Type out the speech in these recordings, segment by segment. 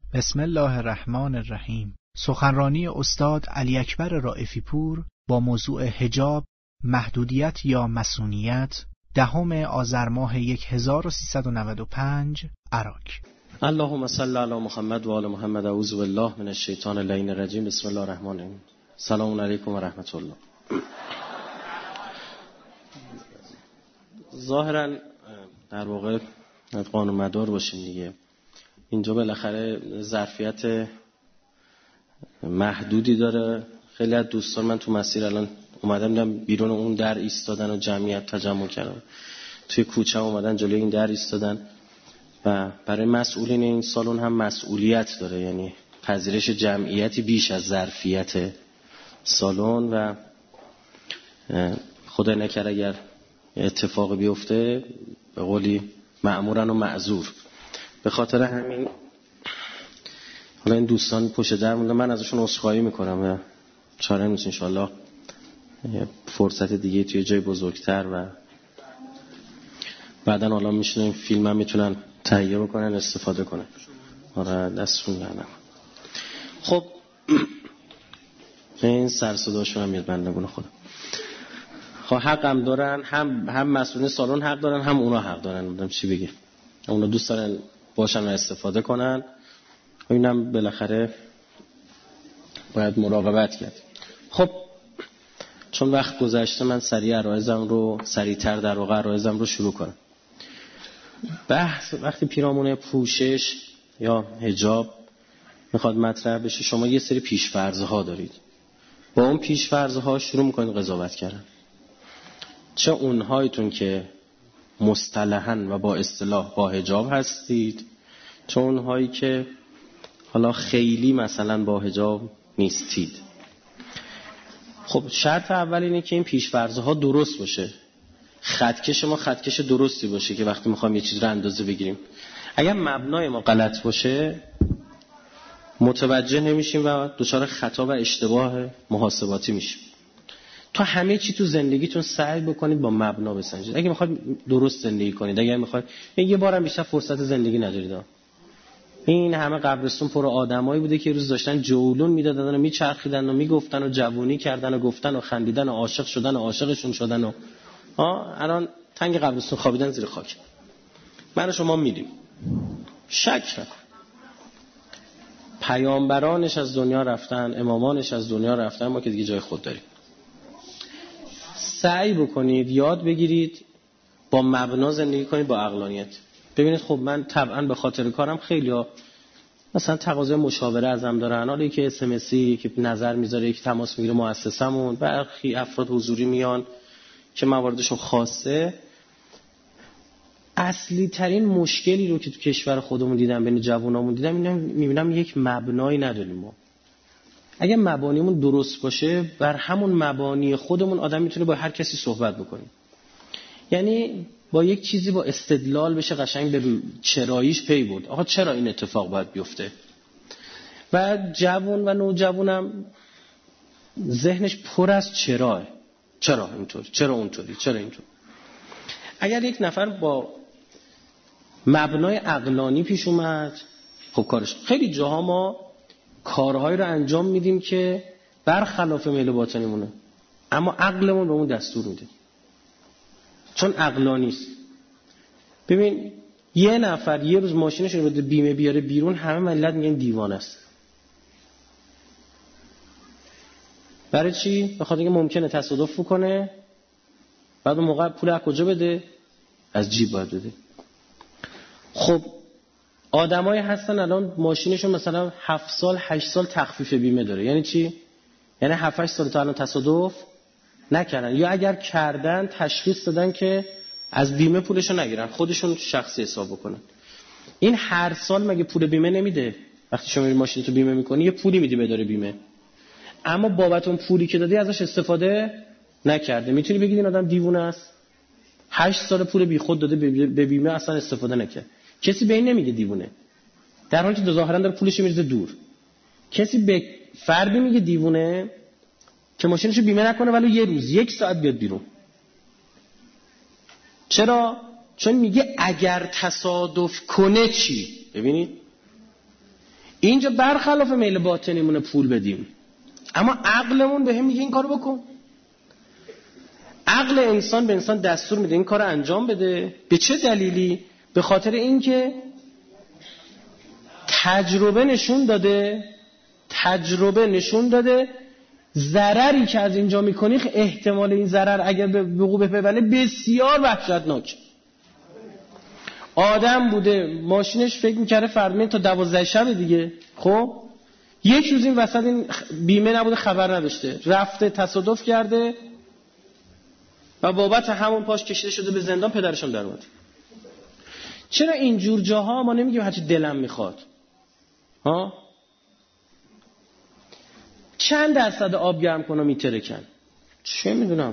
بسم الله الرحمن الرحیم. سخنرانی استاد علی اکبر رائفی پور با موضوع حجاب، محدودیت یا مصونیت، 10 آذر ماه 1395 عراق. اللهم صل علی محمد و آل محمد. اعوذ بالله من الشیطان اللعین الرجیم. بسم الله الرحمن الرحیم. سلام علیکم و رحمت الله. ظاهرا در واقع قانون مدار باشیم دیگه. اینجا بالاخره ظرفیت محدودی داره. خیلی از دوستان من تو مسیر الان اومدم دیدم بیرون اون در ایستادن و جمعیت تجمع کردن، توی کوچه اومدن جلوی این در ایستادن و برای مسئولین این سالن هم مسئولیت داره، یعنی پذیرش جمعیتی بیش از ظرفیت سالن و خدا نکرد اگر اتفاق بیفته به قولی مأمورن و معذور. به خاطر همین حالا این دوستان پشت در موندن، من ازشون عذرخواهی میکنم و چاره نیست، ان شاء الله فرصت دیگه توی جای بزرگتر و بعدن حالا میشونن فیلم هم میتونن تهیه بکنن استفاده کنن. آره دستون درد نکنه. خب این سر صداشون هم میاد بنده گونه خودم. خب حق هم دارن، هم مسئولین سالن حق دارن، هم اونا حق دارن. نمیدونم چی بگم، اونا دوست دارن باشن و استفاده کنن، اینم بالاخره باید مراقبت کرد. خب چون وقت گذشته من سریعتر در واقع عرایزم رو شروع کنم. بحث وقتی پیرامون پوشش یا حجاب میخواد مطرح بشه، شما یه سری پیش‌فرض‌ها دارید، با اون پیش‌فرض‌ها شروع میکنید قضاوت کردن. چه اونهایتون که مصطلحاً و با اصطلاح با حجاب هستید، چه اونهایی که حالا خیلی مثلا با حجاب نیستید. خب شرط اول اینه که این پیش‌فرض‌ها درست باشه، خطکش ما خطکش درستی باشه که وقتی میخوایم یه چیز رو اندازه بگیریم. اگر مبنای ما غلط باشه متوجه نمیشیم و دچار خطا و اشتباه محاسباتی میشیم. تو همه چی تو زندگیتون سعی بکنید با مبنا بسنجید. اگه میخواید درست زندگی کنید، اگه میخواید یه بارم بیشتر فرصت زندگی ندارید. این همه قبرستون پر آدمایی بوده که روز داشتن جولون میدادن و میچرخیدن و میگفتن و جوونی کردن و گفتن و خندیدن و عاشق شدن و عاشقشون شدن و الان تنگ قبرستون خوابیدن زیر خاک. من و شما میدیم، شک نکن. پیامبرانش از دنیا رفتن، امامانش از دنیا رفتن، ما که دیگه جای خود داریم. سعی بکنید یاد بگیرید با مبنا زندگی کنید، با عقلانیت. ببینید خب من طبعا به خاطر کارم خیلی‌ها مثلا تقاضای مشاوره ازم دارن، حالا یکی اس ام اس، یکی نظر میذاره، یکی تماس میگیره مؤسسمون، برخی افراد حضوری میان که مواردشون خاصه. اصلی ترین مشکلی رو که تو کشور خودمون دیدم، بین جوانامون دیدم، میبینم یک مبنایی نداریم ما. اگه مبانیمون درست باشه، بر همون مبانی خودمون آدم میتونه با هر کسی صحبت بکنه. یعنی با یک چیزی با استدلال بشه قشنگ به چراییش پی برد. آقا چرا این اتفاق باید بیفته؟ و جوان و نوجوانم ذهنش پر از چراه. چرا اینطور؟ چرا اونطوری؟ چرا اینطور؟ اگر یک نفر با مبنای عقلانی پیش اومد، خب کارش. خیلی جاها ما کارهایی رو انجام میدیم که برخلاف میل باطنیمونه، اما عقلمون به اون دستور میده چون عقلانی است. ببین یه نفر یه روز ماشینش رو بده بیمه بیاره بیرون، همه ملت میگن دیوانه است. برای چی؟ بخاطر اینکه ممکنه تصادف کنه، بعد اون موقع پول از کجا بده؟ از جیب باید بده. خب آدمایی هستن الان ماشینشون مثلا 7 سال 8 سال تخفیف بیمه داره. یعنی چی؟ یعنی 7 8 سال تا الان تصادف نکردن، یا اگر کردن تشخیص دادن که از بیمه پولشو نگیرن، خودشون شخصی حساب بکنن. این هر سال مگه پول بیمه نمیده؟ وقتی شما ماشین تو بیمه میکنی یه پولی میدی به اداره بیمه، اما بابت اون پولی که دادی ازش استفاده نکرده. میتونی بگید این آدم دیوونه است؟ 8 سال پول بیخود داده به بیمه، اصلا استفاده نکرد. کسی به این نمیگه دیوونه، در حالی که ظاهرا داره پولش میریزه دور. کسی به فردی میگه دیوونه که ماشینشو بیمه نکنه ولی یه روز 1 ساعت بیاد بیرون. چرا؟ چون میگه اگر تصادف کنه چی؟ ببینید اینجا برخلاف میل باطنیمون پول بدیم، اما عقلمون به هم میگه این کارو بکن. عقل انسان به انسان دستور میده این کارو انجام بده. به چه دلیلی؟ به خاطر اینکه تجربه نشون داده ضرری که از اینجا میکنی احتمال این ضرر اگر به وقوع بپیونده بسیار وحشتناک. آدم بوده ماشینش فکر میکرده فردا تا 12 شب دیگه، خب یک روز این وسط این بیمه نبوده، خبر نداشته، رفته تصادف کرده و بابت همون پاش کشیده شده به زندان، پدرشون در اومد. چرا اینجور جاها ما نمیگیم هرچی دلم میخواد؟ ها؟ چند درصد آب گرم کنم میترکن؟ چه میدونم،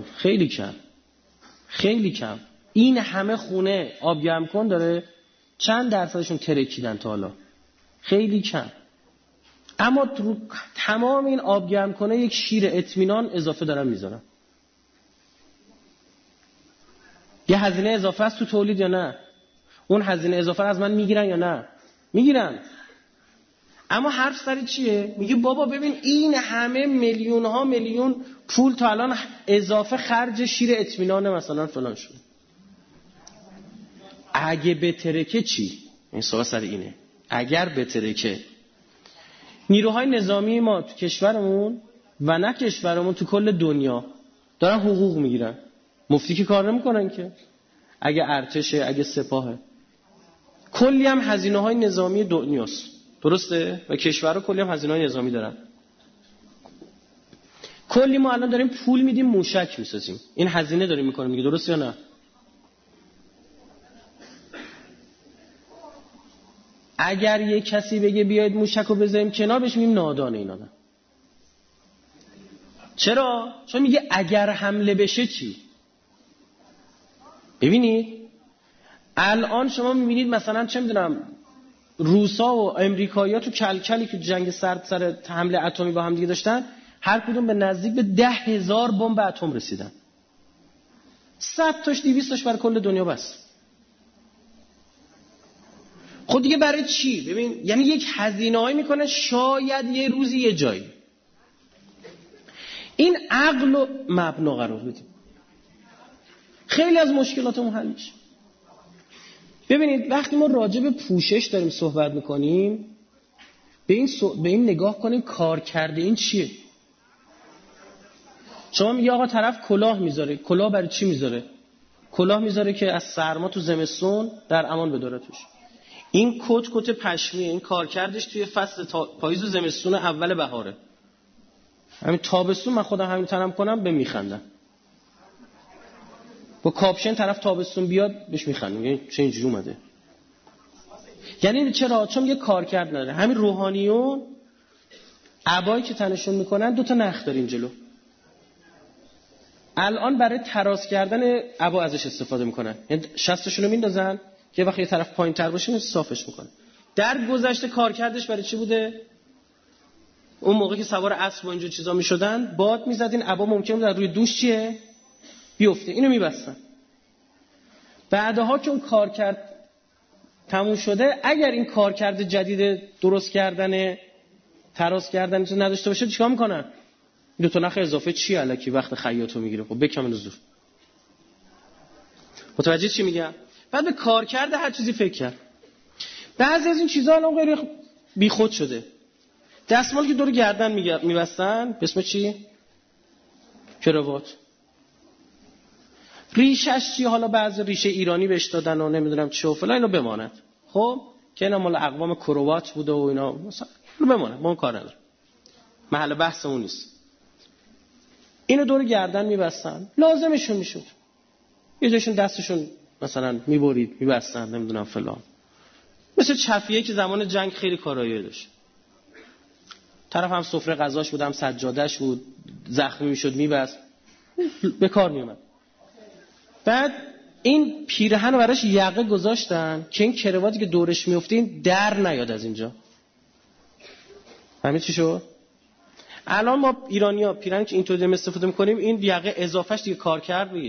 خیلی کم. این همه خونه آب گرم کن داره، چند درصدشون ترکیدن تا حالا؟ خیلی کم. اما تمام این آب گرم کنه یک شیر اطمینان اضافه دارن میذارن. یه هزینه اضافه است تو تولید یا نه؟ اون هزینه اضافه از من میگیرن یا نه؟ میگیرن. اما حرف سر چیه؟ میگه بابا ببین این همه میلیون پول تا الان اضافه خرج شیر اطمینان مثلا فلان شد. اگه بترکه چی؟ این سوال سر اینه. اگر بترکه نیروهای نظامی ما تو کشورمون و نه کشورمون تو کل دنیا دارن حقوق میگیرن. مفتی که کار نمیکنن که. اگه ارتشه، اگه سپاهه، کلی هم هزینه‌های نظامی دنیاست، درسته؟ و کشورها کلی هم هزینه‌های نظامی دارن. کلی ما الان داریم پول میدیم موشک میسازیم، این هزینه داریم میکنیم دیگه، درست یا نه؟ اگر یک کسی بگه بیاید موشک رو بذاریم کنار، بهش میگیم نادانه این آدم. چرا؟ چون میگه اگر حمله بشه چی؟ ببینید الان شما میبینید مثلا چه میدونم روسا و امریکایی‌ها تو کلکلی که جنگ سرد سر حمله اتمی با هم دیگه داشتن، هر کدوم به نزدیک به 10,000 بمب اتم رسیدن. 100 تاش 200 تاش برای کل دنیا بس. خود دیگه برای چی؟ ببین یعنی یک هزینه‌ای میکنه شاید یه روزی یه جایی. این عقل و مبنا قرار بدیم، خیلی از مشکلاتمون حل میشه. ببینید وقتی ما راجع به پوشش داریم صحبت میکنیم، به این نگاه کنیم کار کرده این چیه. شما میگه آقا طرف کلاه میذاره، کلاه برای چی میذاره؟ کلاه میذاره که از سرما تو زمستون در امان بداره توش. این کت پشمیه، این کار کردش توی فصل پاییز و زمستون اول بهاره. همین تابستون من خودم همین تنم کنم به میخندم. با کاپشن طرف تابستون بیاد بهش میخندم، یعنی چه اینجوری اومده؟ یعنی چرا؟ چون یه کار کرد نداره. همین روحانیون عبایی که تنشون میکنن 2 تا نخ دارین جلو. الان برای تراس کردن عبا ازش استفاده میکنن، یعنی شستشون رو میندازن که وقتی یه طرف پایین تر باشه صافش میکنه. در گذشته کار کردش برای چی بوده؟ اون موقع که سوار اسب و اینجور چیزا میشدن باد میزدین، عبا ممکنه در روی دوش چیه بیفته، اینو میبستن. بعدها که اون کار کرد تموم شده، اگر این کار کرده جدید درست کردن تراس کردن چیز نداشته باشه چیکار میکنن؟ 2 تا نخ اضافه چی الکی وقت خیاطو میگیره؟ خب بکمن زور. متوجه چی میگم؟ بعد به کار کرده هر چیزی فکر کرد. بعضی از این چیزا الان غیر بیخود شده. دستمال که دور گردن میبستن به اسم چی؟ کراوات. ریشش چی؟ حالا بعضی ریشه ایرانی بهش دادن و نمیدونم چه و فلان، اینو بماند. خب که اینا مال اقوام کروات بوده و اینا مثلا اینو بماند، ما اون کار نداریم، محل بحث اون نیست. اینو دور گردن میبستن، لازمشون میشد. یه جاشون دستشون مثلا میبرید میبستن نمیدونم فلان. مثل چفیه که زمان جنگ خیلی کارایی داشت. طرف هم سفره غذاش بود، هم سجادهش بود، زخمی میشد میبست، به کار میومد. بعد این پیرهن رو براش یقه گذاشتن که این کرواتی که دورش میفته این در نیاد از اینجا. همین چی شد؟ الان ما ایرانی‌ها پیرهن که اینطوری داریم استفاده می‌کنیم، این یقه اضافهش دیگه کار کرد بگید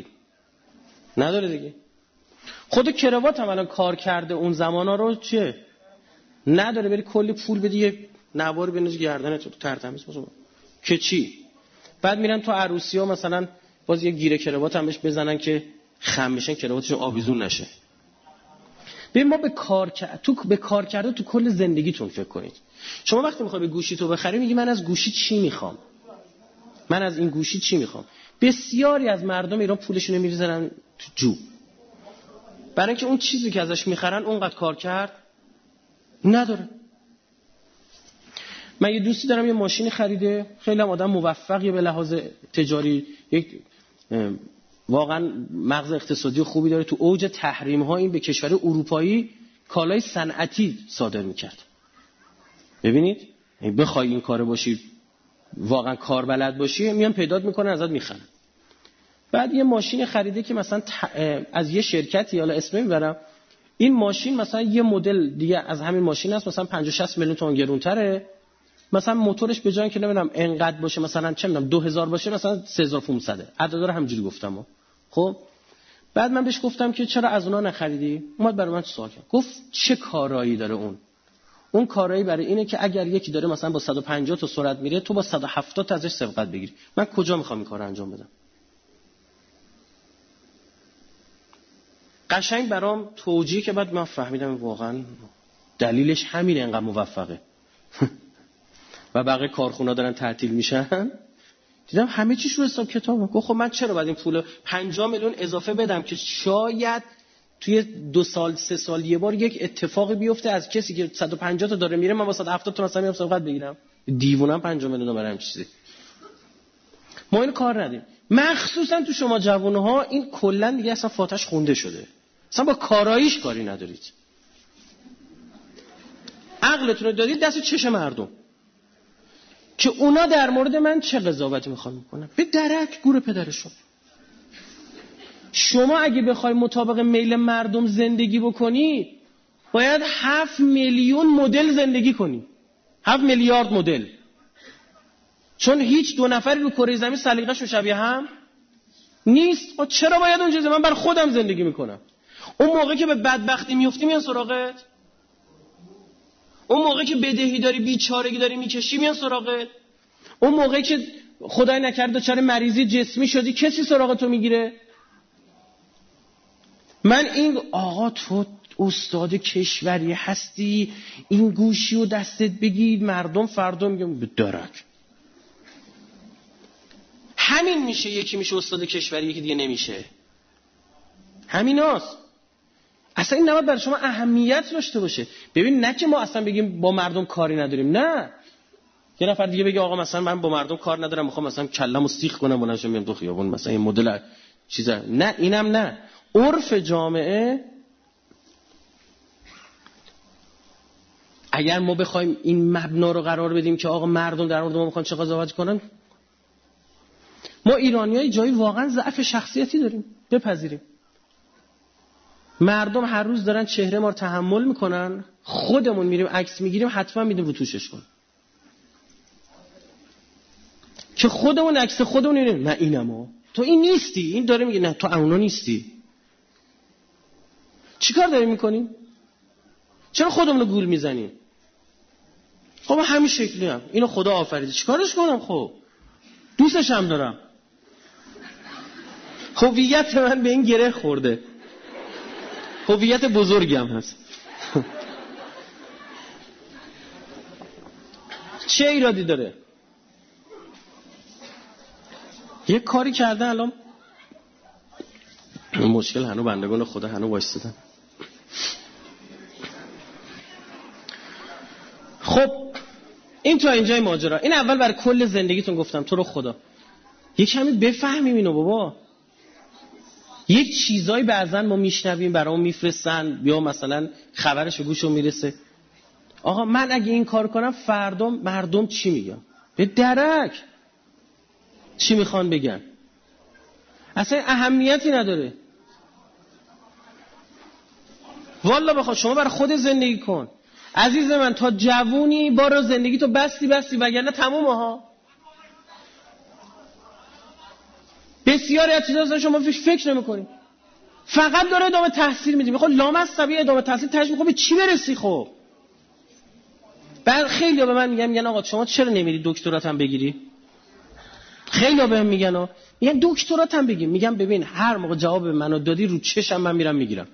نداره دیگه. خود کراوات هم الان کار کرده اون زمانا رو چیه نداره بری کلی پول بدی یه نوار بندازی گردنت تو ترتمیز باشه که چی؟ بعد میرن تو عروسی‌ها مثلا باز یه گیره کراوات هم بهش بزنن که خم بشن کراواتشون آویزون نشه. ببین ما به کار کرده تو کل زندگیتون فکر کنید. شما وقتی میخوای به گوشی تو بخری میگی من از گوشی چی میخوام؟ من از این گوشی چی میخوام؟ بسیاری از مردم ایران پولشون رو میریزن تو جوب. برای اینکه اون چیزی که ازش میخرن اونقدر کار کرد نداره. من یه دوستی دارم یه ماشینی خریده، خیلی هم آدم موفقیه به لحاظ تجاری، یک واقعا مغز اقتصادی خوبی داره. تو اوج تحریم ها این به کشور اروپایی کالای صنعتی صادر میکرد. ببینید بخوای این کاره باشی واقعا کار بلد باشی میان پیدات میکنن ازت میخرن. بعد یه ماشین خریده که مثلا از یه شرکتی، حالا اسم نمیبرم، این ماشین مثلا یه مدل دیگه از همین ماشین هست مثلا 50-60 میلیون تومان گرونتره، مثلا موتورش به جای اینکه نمیدونم انقدر باشه مثلا چه میدونم 2000 باشه مثلا 3500، عددا رو همینجوری گفتم. خب بعد من بهش گفتم که چرا از اونا نخریدی؟ اومد برای من سوال کرد، گفت چه کارایی داره اون کارایی برای اینه که اگر یکی داره مثلا با 150 تا سرعت میره تو با 170 تا ازش سبقت بگیری. من کجا میخوام این کارو انجام بدم؟ قشنگ برام توجیه که بعد من فهمیدم واقعا دلیلش همینه، انقدر موفقه. و بقیه کارخونا دارن تعطیل میشن. دیدم همه چیش رو حساب کتابه. گفت خب من چرا باید این پول 50 میلیون اضافه بدم که شاید توی 2 سال 3 سال یه بار یک اتفاقی بیفته از کسی که 150 تا داره میره من با 170 تا مثلا میام سبقت بگیرم؟ دیوونم 50 میلیون برای هم چیزی. ما این کار ندیم. مخصوصا تو شما جوانها این کلا دیگه اصلا فاتش خونده شده. اصلا با کاراییش کاری ندارید. عقلتون رو دادید دست چش مردم که اونا در مورد من چه قضاوتی میخوان میکنن. به درک گور پدرشون. شما اگه بخوای مطابق میل مردم زندگی بکنی باید 7 میلیون مدل زندگی کنی، 7 میلیارد مدل، چون هیچ 2 نفری رو کره زمین سلیقه‌شون شبیه هم نیست. چرا باید اونجا؟ من بر خودم زندگی میکنم. اون موقع که به بدبختی میفتی میان سراغت، اون موقع که بدهی داری بیچارگی داری میکشی میان سراغت، اون موقع که خدای نکرده دچار مریضی جسمی شدی کسی سراغتو میگیره. من این آقا تو استاد کشوری هستی این گوشی و دستت بگید مردم فردا میگم به درک. همین میشه، یکی میشه استاد کشوری یکی دیگه نمیشه. همیناست. اصلا این نباید برای شما اهمیت داشته باشه. ببین نه که ما اصلا بگیم با مردم کاری نداریم، نه. یه نفر دیگه بگه آقا مثلا من با مردم کار ندارم میخوام مثلا کلمو سیخ کنم بلنشم میام تو خیابون مثلا این مدل چیزا، نه اینم نه. عرف جامعه اگر ما بخوایم این مبنا رو قرار بدیم که آقا مردم در مورد ما میخوان چه قضاوت کنن، ما ایرانیای جایی واقعا ضعف شخصیتی داریم، بپذیریم. مردم هر روز دارن چهره ما رو تحمل میکنن، خودمون میریم عکس میگیریم حتما میدیم رو توشش کن که خودمون عکس خودمون میریم. نه اینمو تو این نیستی، این داره میگه نه تو اونا نیستی. چیکار داریم میکنیم؟ چرا خودمون رو گول میزنیم؟ خب همین شکلی هم اینو خدا آفریده، چیکارش کنم؟ خب دوستش هم دارم، هویت من به این گره خورده، هویت بزرگم هست. چه ایرادی داره؟ یه کاری کرده الان مشکل هنو بندگان خدا هنو وایستادن. خب این تا اینجای ماجرا. این اول برای کل زندگیتون گفتم تو رو خدا یه کمی بفهمیم اینو بابا. یک چیزایی بعضن ما میشنویم برامون میفرستن یا مثلا خبرش به گوشم میرسه، آقا من اگه این کار کنم فردا مردم چی میگن؟ به درک چی میخوان بگن؟ اصلا اهمیتی نداره. والا بخواد شما برای خود زندگی کن عزیز من، تا جوونی بارا زندگی تو بستی وگرنه تمومه ها. بسیاری از چیزا شما فکر نمی‌کنی، فقط داره ادامه تحصیل میدی. میخواد لامصب ادامه تحصیل تاش میخواد به چی برسی؟ خب بعد خیلی‌ها به من میگن آقا شما چرا نمیری دکترات هم بگیری؟ خیلی‌ها بهم میگن دکترات هم بگیر. میگم ببین هر موقع جواب منو دادی رو چشم من میرم میگیرم.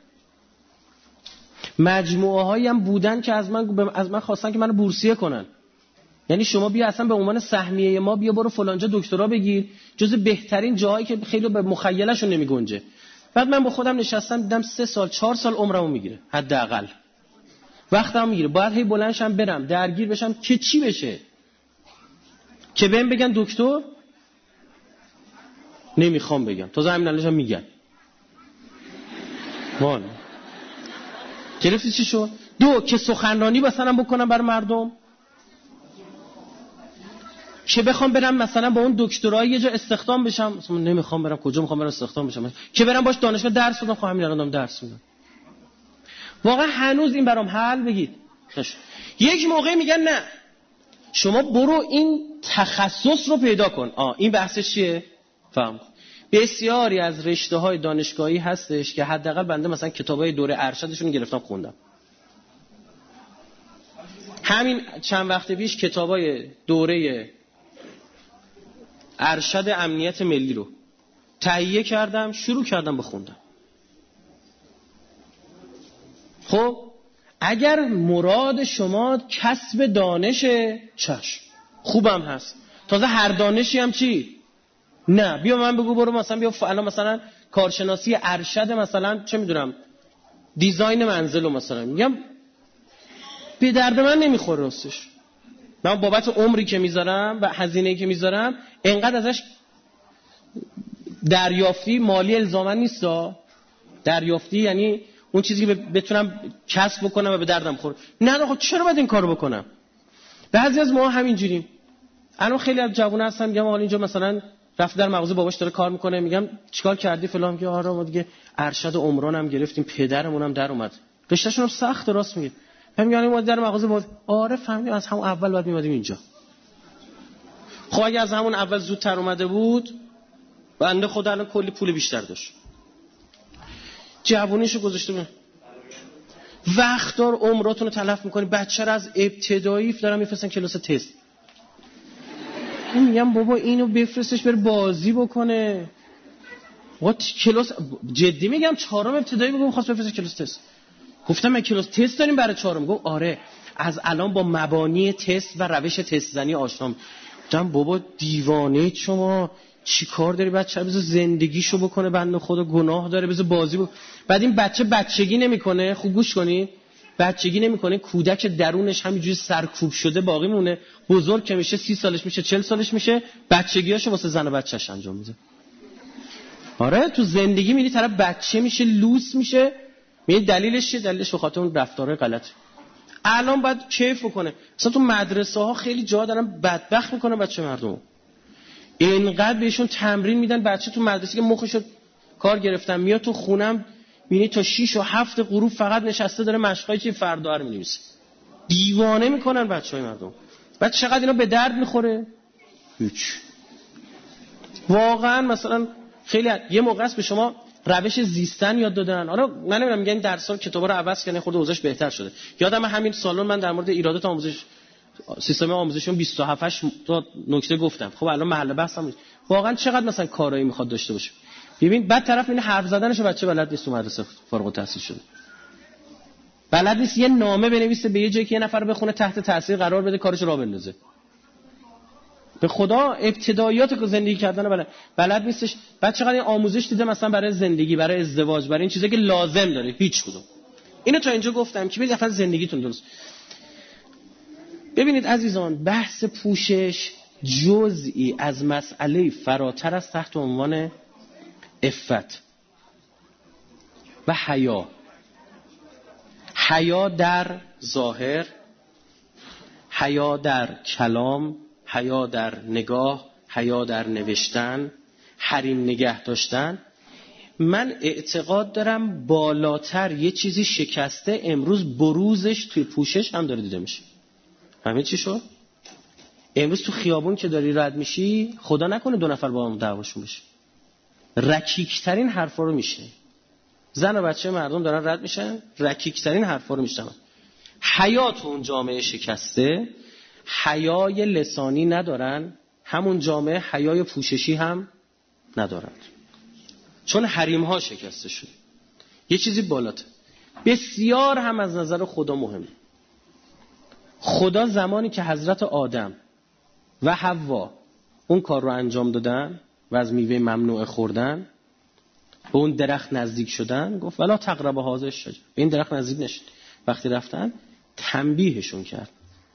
مجموعه هایی هم بودن که از من خواستن که منو بورسیه کنن. یعنی شما بیا اصلا به عنوان سهمیه ما بیا برو فلانجا دکترا بگیر، جز بهترین جاهایی که خیلی به مخیله‌شون نمیگنجه. بعد من با خودم نشستم دیدم 3 سال 4 سال عمرمو میگیره حداقل. وقتم میگیره. باید هی بلندشم برم درگیر بشم که چی بشه؟ که بهم بگن دکتر نمیخوام بگم. تازه همین الانم میگن. وان. گرفتی چی شد؟ 2 که سخنرانی مثلا بکنم برای مردم. که بخوام برم مثلا با اون دکترای یه جا استخدام بشم، مثلا نمیخوام برم. کجا میخوام برم استخدام بشم؟ که برم باش دانشگاه درس بدم. خب همین الانم درس میدم. واقعا هنوز این برام حل بگید نشد. یک موقع میگن نه شما برو این تخصص رو پیدا کن. این بحثش چیه؟ فهم. بسیاری از رشته‌های دانشگاهی هستش که حداقل بنده مثلا کتابای دوره ارشدشون رو گرفتم خوندم. همین چند وقت پیش کتابای دوره ارشد امنیت ملی رو تهیه کردم، شروع کردم بخوندم. خب اگر مراد شما کسب دانشه چشم خوبم هست. تازه هر دانشی هم چی؟ نه بیا من بگو برو مثلا بیا الان مثلا کارشناسی ارشد مثلا چه میدونم دیزاین منزل رو مثلا میگم به درد من نمیخوره راستش. من بابت عمری که میذارم و هزینه‌ای که میذارم انقدر ازش دریافتی مالی الزاما نیستا. دریافتی یعنی اون چیزی که بتونم کسب بکنم و به دردم خوره. نه آقا چرا باید این کارو بکنم؟ بعضی از ما همینجوریم. الان خیلی از جوونا هستن میگم حالا اینجا مثلا رفت در مغازه باباش داره کار میکنه، میگم چیکار کردی فلان، میگه آره ما دیگه ارشد عمران هم گرفتیم پدرمون هم در اومد. رشتهشون هم سخت. راست میگه. میگم ما در مغازه بود. آره فهمیدم از همون اول باید میومدیم اینجا. خب اگه از همون اول زودتر اومده بود بنده خدا الان کلی پول بیشتر داشت. جوونیشو گذاشته بود. وقت دار عمراتون رو تلف میکنی. بچه رو از ابتدایی دارن میفرستن کلاس تست. میگم بابا اینو بفرستش بره بازی بکنه. کلاس جدی میگم 4م ابتدایی بگم خواست بفرستش کلاس تست. گفتم من کلاس تست داریم برای 4م. گفت آره از الان با مبانی تست و روش تست زنی آشنا. گفتم بابا دیوانه شما چی کار داری؟ بچه بذار زندگیشو بکنه، بنده خدا گناه داره، بذار بازی بعد این بچه بچگی نمیکنه. خوب گوش کنی، بچگی نمیکنه، کودک درونش همینجوری سرکوب شده باقی مونه. بزرگ که میشه 30 سالش میشه 40 سالش میشه بچگیاشو واسه زن و بچه‌ش انجام میده. آره تو زندگی میری طرف بچه میشه لوس میشه. میگه دلیلش چیه؟ دلیلش به خاطر اون رفتارهای غلط. الان باید کیف بکنه. مثلا تو مدرسه ها خیلی جا دارن بدبخت میکنه بچه مردم. اینقدر بهشون تمرین میدن بچه تو مدرسه که مخشو کار گرفتن میاد تو خونم میبینی تا 6 و 7 غروب فقط نشسته داره مشقای چی فردا رو مینویسه. دیوانه میکنن بچهای مردم. بعد چقدر اینا به درد میخوره؟ هیچ. واقعا مثلا خیلی یه موقع است به شما روش زیستن یاد دادن. آره من نمیدونم میگن درس‌ها کتابا رو عوض کردن خورده اوضاعش بهتر شده. یادم همین سالن من در مورد ایرادات آموزش سیستم آموزشیون 27 تا نکته گفتم. خب الان محل بحثم نیست. واقعا چقدر مثلا کارایی میخواد داشته باشه. ببین بعد طرف این حرف زدنش بچه بلد نیست، تو مدرسه فارغ التحصیل شده. بلد نیست یه نامه بنویسه به یه جایی که یه نفر بخونه تحت تاثیر قرار بده کارش راه بندازه. به خدا ابتداییات زندگی کردن بلد نیستش. بعد چقدر این آموزش دیده مثلا برای زندگی، برای ازدواج، برای این چیزایی که لازم داره هیچ کدوم. اینو تا اینجا گفتم که ببینید زندگیتون درست. ببینید عزیزان بحث پوشش جزئی از مسئله فراتر از تحت عنوان عفت و حیا. حیا در ظاهر، حیا در کلام، حیا در نگاه، حیا در نوشتن، حریم نگه داشتن. من اعتقاد دارم بالاتر یه چیزی شکسته امروز بروزش توی پوشش هم داره دیده میشه. همین چی شد؟ امروز تو خیابون که داری رد میشی خدا نکنه 2 نفر با هم دعواشون بشه. رکیکترین حرفا رو میشه. زن و بچه مردم دارن رد میشن رکیکترین حرفا رو میشنون. حیا تو اون جامعه شکسته، حیای لسانی ندارن، همون جامعه حیای پوششی هم ندارند، چون حریم ها شکسته شده. یه چیزی بالاتر بسیار هم از نظر خدا مهمه. خدا زمانی که حضرت آدم و حوا اون کار رو انجام دادن و از میوه ممنوعه خوردن، به اون درخت نزدیک شدن، گفت ولا تقربوا هذه الشجره، به این درخت نزدیک نشید. وقتی رفتن تنبیهشون کرد.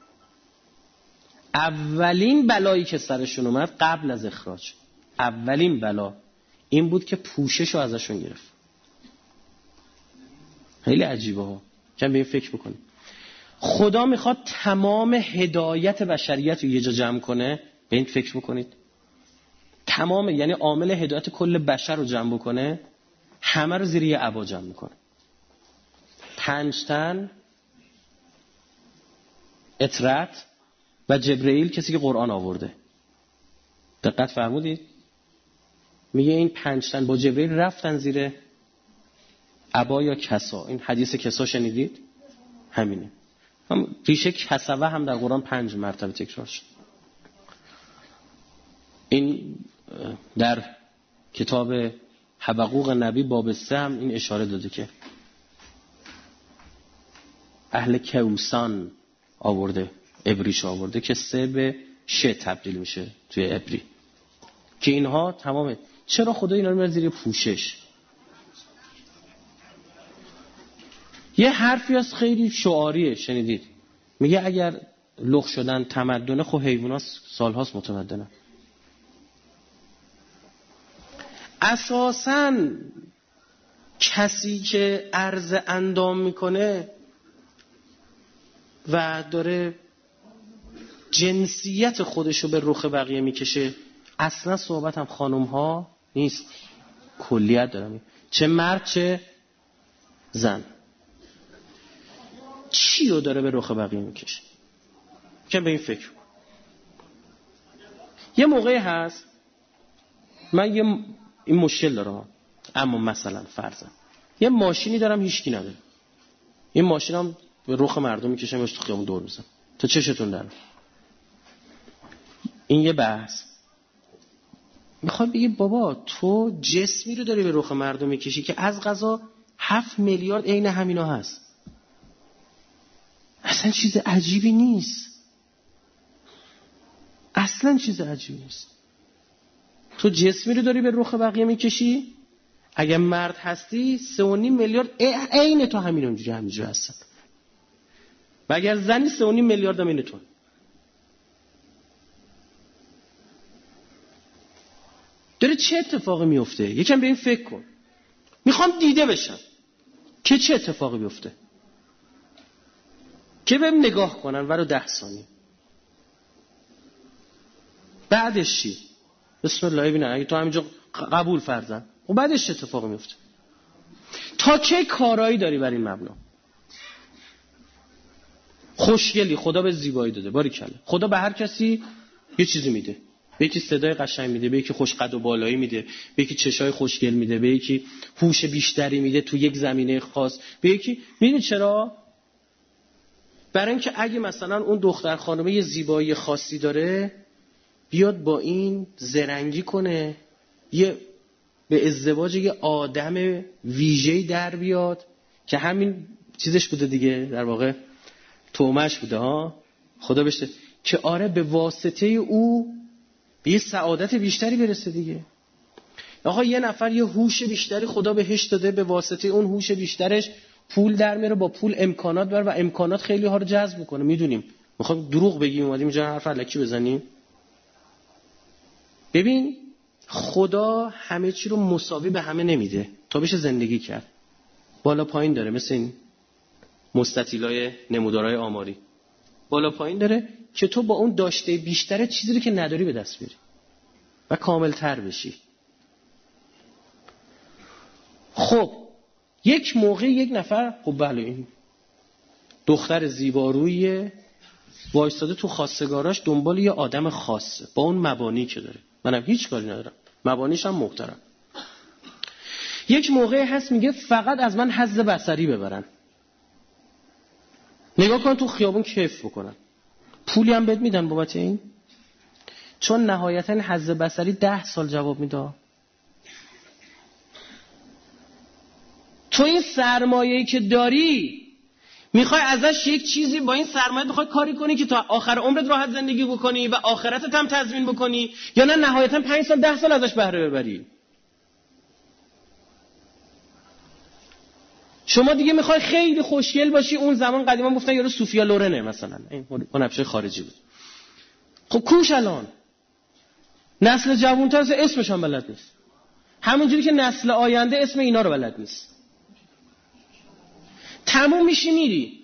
اولین بلایی که سرشون اومد قبل از اخراج، اولین بلا این بود که پوشش رو ازشون گرفت. خیلی عجیبه ها، کم به این فکر بکنید. خدا میخواد تمام هدایت بشریت رو یه جا جمع کنه، به این فکر بکنید. تمام، یعنی عامل هدایت کل بشر رو جمع بکنه، همه رو زیر یه عبا جمع میکنه. 5 تن اطرت و جبرئیل، کسی که قرآن آورده. دقت فرمودید؟ میگه این 5 تن با جبرئیل رفتن زیر عبا یا کسا. این حدیث کسا شنیدید؟ همینه. ریشه کسوه هم در قرآن 5 مرتبه تکرار شد. این در کتاب حبقوق نبی باب 3 هم این اشاره داده که اهل کوسان آورده، عبریش آورده که 3 به ش تبدیل میشه توی عبری، که اینها تمامه. چرا خدا اینا رو میاره زیر پوشش؟ یه حرفی از خیلی شعاریه، شنیدید؟ میگه اگر لخ شدن تمدنه، خب حیوانات سالهاست متمدنن. اساساً کسی که عرض اندام میکنه و داره جنسیت خودشو به رخ بقیه میکشه، اصلا صحبت هم خانم ها نیست، کلیت دارم، چه مرد چه زن، چی رو داره به رخ بقیه میکشه؟ که به این فکر. یه موقعی هست من این مشکل دارم، اما مثلا فرضاً یه ماشینی دارم هیچکی نداره، این ماشینم به رخ مردم میکشم، تو خیابون دور میزنم تا چشتون در. این یه بحث. میخواد بگه بابا تو جسمی رو داری به رخ مردم میکشی که از قضا 7 میلیارد عین همینا هست. اصلا چیز عجیبی نیست، اصلا چیز عجیبی نیست. تو جسمی رو داری به رخ بقیه میکشی، اگر مرد هستی 3.5 میلیارد عین تو همینجوری هستن، و اگر زنی 3.5 میلیارد هم این تو. داره چه اتفاقی میفته؟ یکم به این فکر کن. میخوام دیده بشم که چه اتفاقی بیفته، که بهم نگاه کنن ولو 10 ثانیه. بعدش چی؟ بسم الله ببینن اگه تو همینجا قبول فرضاً، و بعدش چه اتفاقی میفته؟ تا چه کارایی داری بر این مبنا؟ خوشگلی، خدا به زیبایی داده، باریکلا. خدا به هر کسی یه چیزی میده. به یکی صدای قشنگ میده، به یکی خوش قد و بالایی میده، به یکی چشای خوشگل میده، به یکی هوش بیشتری میده تو یک زمینه خاص، به یکی. میدونی چرا؟ برای اینکه اگه مثلا اون دختر خانومه یه زیبایی خاصی داره، بیاد با این زرنگی کنه، یه به ازدواج یه آدم ویژه‌ای در بیاد که همین چیزش بوده دیگه، در واقع تومش بوده ها، خدا بشه که آره به واسطه او به یه سعادت بیشتری برسه دیگه. آقا یه نفر یه هوش بیشتری خدا بهش داده، به واسطه اون هوش بیشترش پول در میاره، با پول امکانات بر و امکانات خیلی ها رو جذب میکنه. میدونیم، میخوام دروغ بگیم اومدیم اینجا حرف الکی بزنیم؟ ببین خدا همه چی رو مساوی به همه نمیده تا بشه زندگی کرد. بالا پایین داره، مثل این مستطیلای نمودارهای آماری بالا پایین داره که تو با اون داشته بیشتر چیزی رو که نداری به دست بیاری و کاملتر بشی. خب یک موقع یک نفر، خب بله این دختر زیبارویی وایستاده تو خواستگاراش دنبال یه آدم خاصه با اون مبانی که داره، منم هیچ کاری ندارم، مبانیش هم محترم. یک موقع هست میگه فقط از من حظ بصری ببرن، نگاه کن تو خیابون کیف بکنن، پولی هم بهت میدن بابت این، چون نهایتا حظ بصری 10 سال جواب میده. تو این سرمایه‌ای که داری میخوای ازش یک چیزی با این سرمایه بخوای کاری کنی که تا آخر عمرت راحت زندگی بکنی و آخرتت هم تضمین بکنی، یا نه نهایتا 5 سال 10 سال ازش بهره ببری؟ شما دیگه میخوای خیلی خوشگل باشی. اون زمان قدیما گفتن یارو سوفیا لورنه مثلا، این هنرپیشه خارجی بود. خب کوش الان نسل جوان‌تر اسمش هم بلد نیست، همونجوری که نسل آینده اسم اینا رو بلد نیست. تموم میشی میری.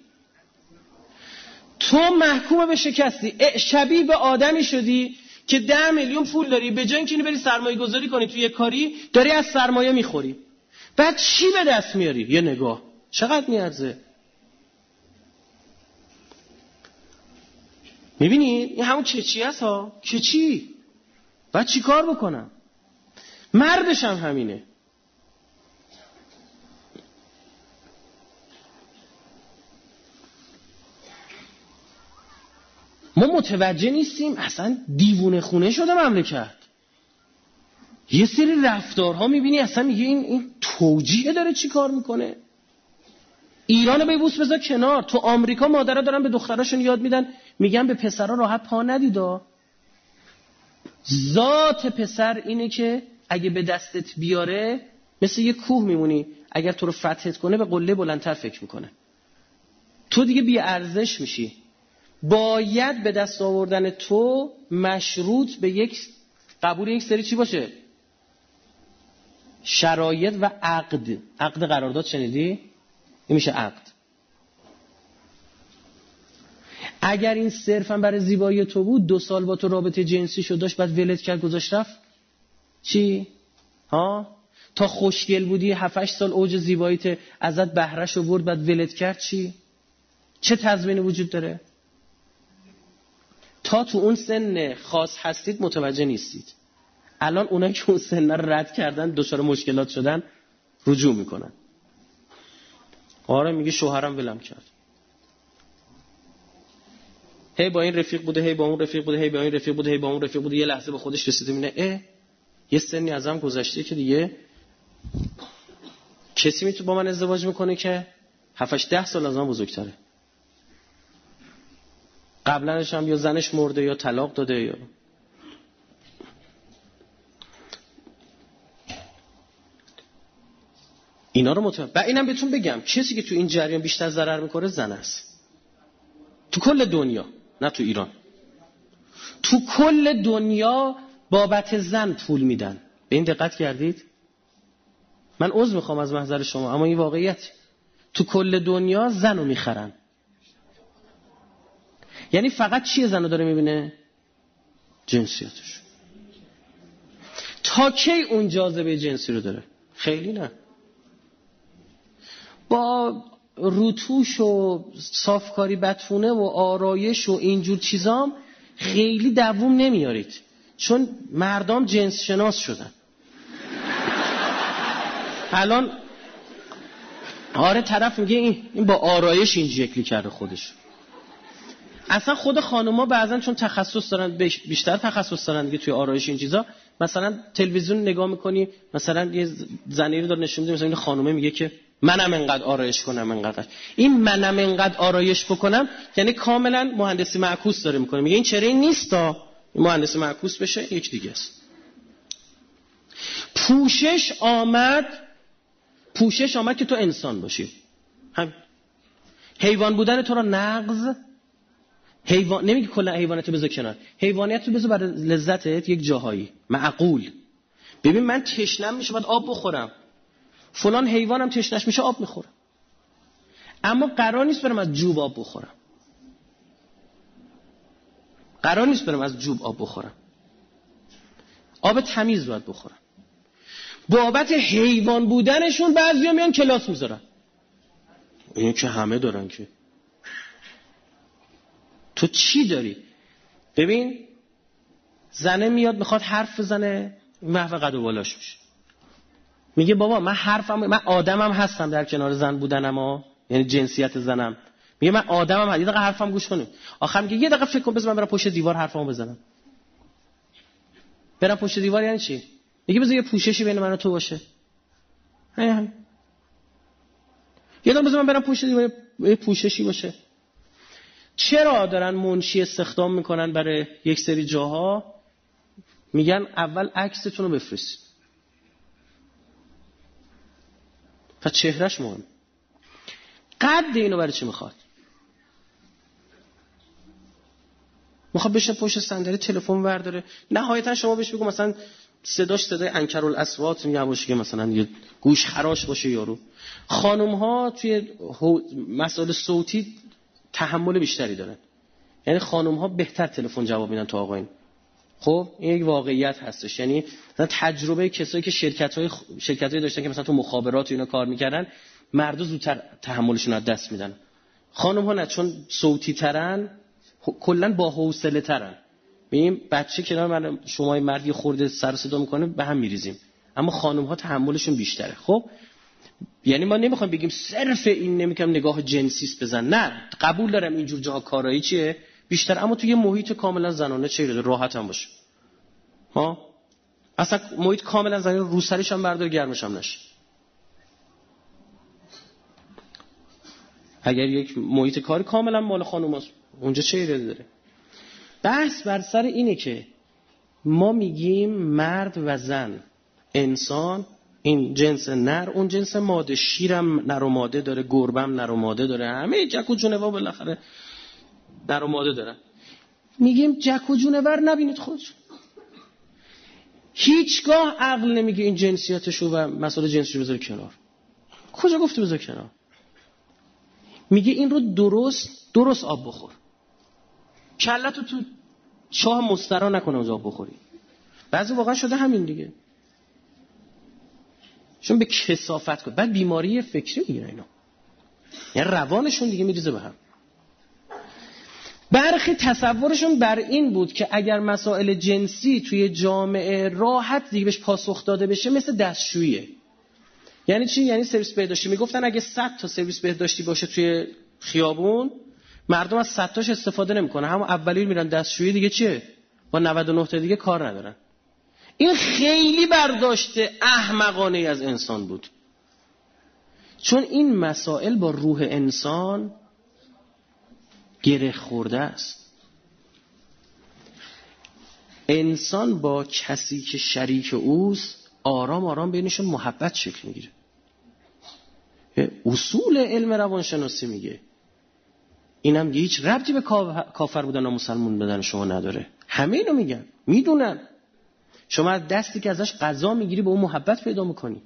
تو محکوم به شکستی. شبیه به آدمی شدی که 10 میلیون پول داری، به جای اینکه بری سرمایه گذاری کنی توی یه کاری، داری از سرمایه میخوری. بعد چی به دست میاری؟ یه نگاه چقدر میارزه. میبینی این همون چی هست ها، چی بعد چی کار بکنم؟ مردش هم همینه. ما متوجه نیستیم اصلا دیوونه خونه شده مملکت. یه سری رفتارها میبینی اصلا میگه این توجیه داره چی کار میکنه. ایرانو ببوس بذار کنار. تو آمریکا مادرها دارن به دختراشون یاد میدن، میگن به پسرها راحت پا ندیدا. ذات پسر اینه که اگه به دستت بیاره مثل یه کوه میمونی، اگر تو رو فتحت کنه به قله بلندتر فکر میکنه. تو دیگه بی ارزش میشی. باید به دست آوردن تو مشروط به یک قبول یک سری چی باشه؟ شرایط و عقد قرارداد. شنیدی؟ این میشه عقد. اگر این صرفا برای زیبایی تو بود، 2 سال با تو رابطه جنسی شد داشت بعد ولت کرد گذاشت رفت، چی؟ ها؟ تا خوشگل بودی 7-8 سال اوج زیباییت ازت بهرهشو برد بعد ولت کرد، چی؟ چه تضمینی وجود داره؟ تا تو اون سن خاص هستید متوجه نیستید. الان اونایی که اون سن رو رد کردن دچار مشکلات شدن رجوع میکنن. آره میگه شوهرم ولم کرد، هی با این رفیق بوده، هی با اون رفیق بوده، هی با این رفیق بوده، هی با اون رفیق بوده، یه لحظه به خودش رسیده میبینه یه سنی ازم گذشته که دیگه کسی میتونه با من ازدواج میکنه که 7-10 سال از من بزرگتره. قبلنش هم یا زنش مرده یا طلاق داده یا اینا رو و اینم بهتون بگم کسی که تو این جریان بیشتر ضرر میکنه زن است. تو کل دنیا، نه تو ایران، تو کل دنیا بابت زن پول میدن. به این دقت کردید؟ من عذر میخوام از محضر شما، اما این واقعیت. تو کل دنیا زن رو میخرن. یعنی فقط چیه زن رو داره میبینه؟ جنسیتش. تا کی اون جاذبه جنسی رو داره؟ خیلی نه. با روتوش و صافکاری بدفونه و آرایش و اینجور چیزام خیلی دووم نمیارید، چون مردم جنس شناس شدن. الان آره طرف میگه این با آرایش این شکلی کرده خودش. اصلا خود خانوما بعضن چون تخصص دارن، بیشتر تخصص دارن دیگه توی آرایش این چیزا. مثلا تلویزیون نگاه میکنی، مثلا یه زنی رو داره نشون میده، مثلا این خانومه میگه که منم انقدر آرایش کنم، انقدر. این منم انقدر آرایش بکنم یعنی کاملا مهندسی معکوس داره میکنه. میگه این چرا این نیستا، این مهندسی معکوس بشه یک دیگه است. پوشش آمد که تو انسان باشی. حیوان بودن تو را نقض. حیوان نمیگه کلا حیوانیت رو بذار کنار، حیوانیت رو بذار برای لذتت یک جاهایی معقول. ببین من تشنم میشه باید آب بخورم، فلان حیوانم تشنش میشه آب میخوره، اما قرار نیست برم از جوب آب بخورم. قرار نیست برم از جوب آب بخورم، آب تمیز باید بخورم. بابت حیوان بودنشون بعضیا میان کلاس میذارن. این که همه دارن که تو چی داری؟ ببین زنه میاد میخواد حرف بزنه، محو قد و بالاش میشه. میگه بابا من آدمم هستم در کنار زن بودنم ها، یعنی جنسیت زنم، میگه من آدمم، یه دقیقه حرفم گوش کنیم. آخر میگه یه دقیقه فکر کن بذار من برم پشت دیوار حرفمو بزنم. برم پشت دیوار یعنی چی؟ میگه بذار یه پوششی بین من و تو باشه. همین. یه دقیقه بذار من برم پشت دیوار یه پوششی باشه. چرا دارن منشی استخدام میکنن برای یک سری جاها؟ میگن اول عکستون رو بفرستید. تا چهرهش مهم. قد اینو برای چی میخواد؟ میخواد بشه پشت صندلی تلفن برداره. نهایتا شما بهش بگو مثلا صداش صدای انکرالاصوات نباشه که مثلا یه گوش خراش باشه یارو. خانم ها توی مسائل صوتی تحمل بیشتری دارن. یعنی خانم ها بهتر تلفن جواب میدن تا آقایون. خب این یک واقعیت هستش. یعنی مثلا تجربه کسایی که شرکت‌های داشتن که مثلا تو مخابرات و اینا کار میکردن، مردا زودتر تحملشون از دست میدن. خانم ها نه، چون صوتی ترن، کلا با حوصله ترن. ببین بچه کنار من شما مردی خورده سر صدا میکنه به هم میریزیم، اما خانم ها تحملشون بیشتره. خب یعنی ما نمیخوایم بگیم صرف این نمیگم نگاه جنسیست بزن، نه، قبول دارم اینجور جاها کارایی چیه بیشتر، اما تو یه محیط کاملا زنانه چه راحت هم باشه. ها اصلا محیط کاملا زنانه، رو سرش هم بردار گرمش هم نشه. اگر یک محیط کاری کاملا مال خانوماست اونجا چه ایرادی داره؟ بحث بر سر اینه که ما میگیم مرد و زن، انسان، این جنس نر، اون جنس ماده، شیرم نر و ماده داره، گربم نر و ماده داره، همه جک و جونور بالاخره نر و ماده دارن. میگیم جک و جونور نبینید خودشون. هیچگاه عقل نمیگه این جنسیتشو و مسئله جنسیشو بذار کنار. کجا گفته بذار کنار؟ میگه این رو درست آب بخور. کلتو تو چاه مسترا نکنه از آب بخوری. بعضی واقعا شده همین دیگه. چون به کثافت کنه. بعد بیماری فکری میگیره اینا. یعنی روانشون دیگه میریزه به هم. برخی تصورشون بر این بود که اگر مسائل جنسی توی جامعه راحت دیگه بهش پاسخ داده بشه مثل دستشوییه. یعنی چی؟ یعنی سرویس بهداشتی. میگفتن اگه 100 تا سرویس بهداشتی باشه توی خیابون، مردم از 100 تاش استفاده نمیکنه، همون اولی میرن دستشویی، دیگه چیه؟ با 99 تا دیگه کار ندارن. این خیلی برداشت احمقانه از انسان بود، چون این مسائل با روح انسان گره خورده است. انسان با کسی که شریک اوست آرام آرام بینشون محبت شکل میگیره. اصول علم روانشناسی میگه اینم هیچ ربطی به کافر بودن و مسلمان بودن شما نداره. همه اینو میگن، میدونن. شما از دستی که ازش غذا میگیری به اون محبت پیدا میکنی،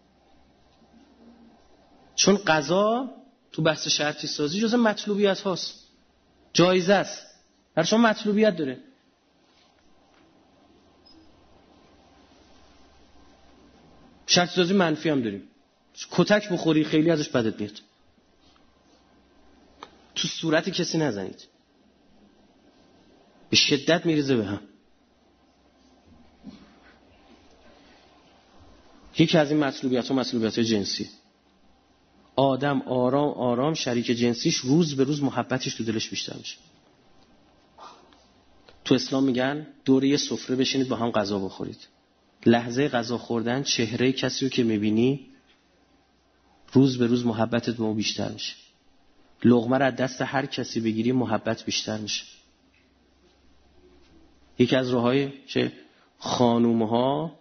چون غذا تو بحث شرطی سازی جزء مطلوبیت هاست، جایزه است، برای شما مطلوبیت داره. شرطی سازی منفی هم داریم. کتک بخوری خیلی ازش بدت میاد. تو صورت کسی نزنید، به شدت میریزه به هم. یکی از این مطلوبیت های جنسی. آدم آرام آرام شریک جنسیش روز به روز محبتش تو دلش بیشتر میشه. تو اسلام میگن دور یه سفره بشینید با هم غذا بخورید. لحظه غذا خوردن چهره کسی رو که میبینی روز به روز محبتت به اون بیشتر میشه. لقمه رو از دست هر کسی بگیری محبت بیشتر میشه. یکی از راههای چه خانومها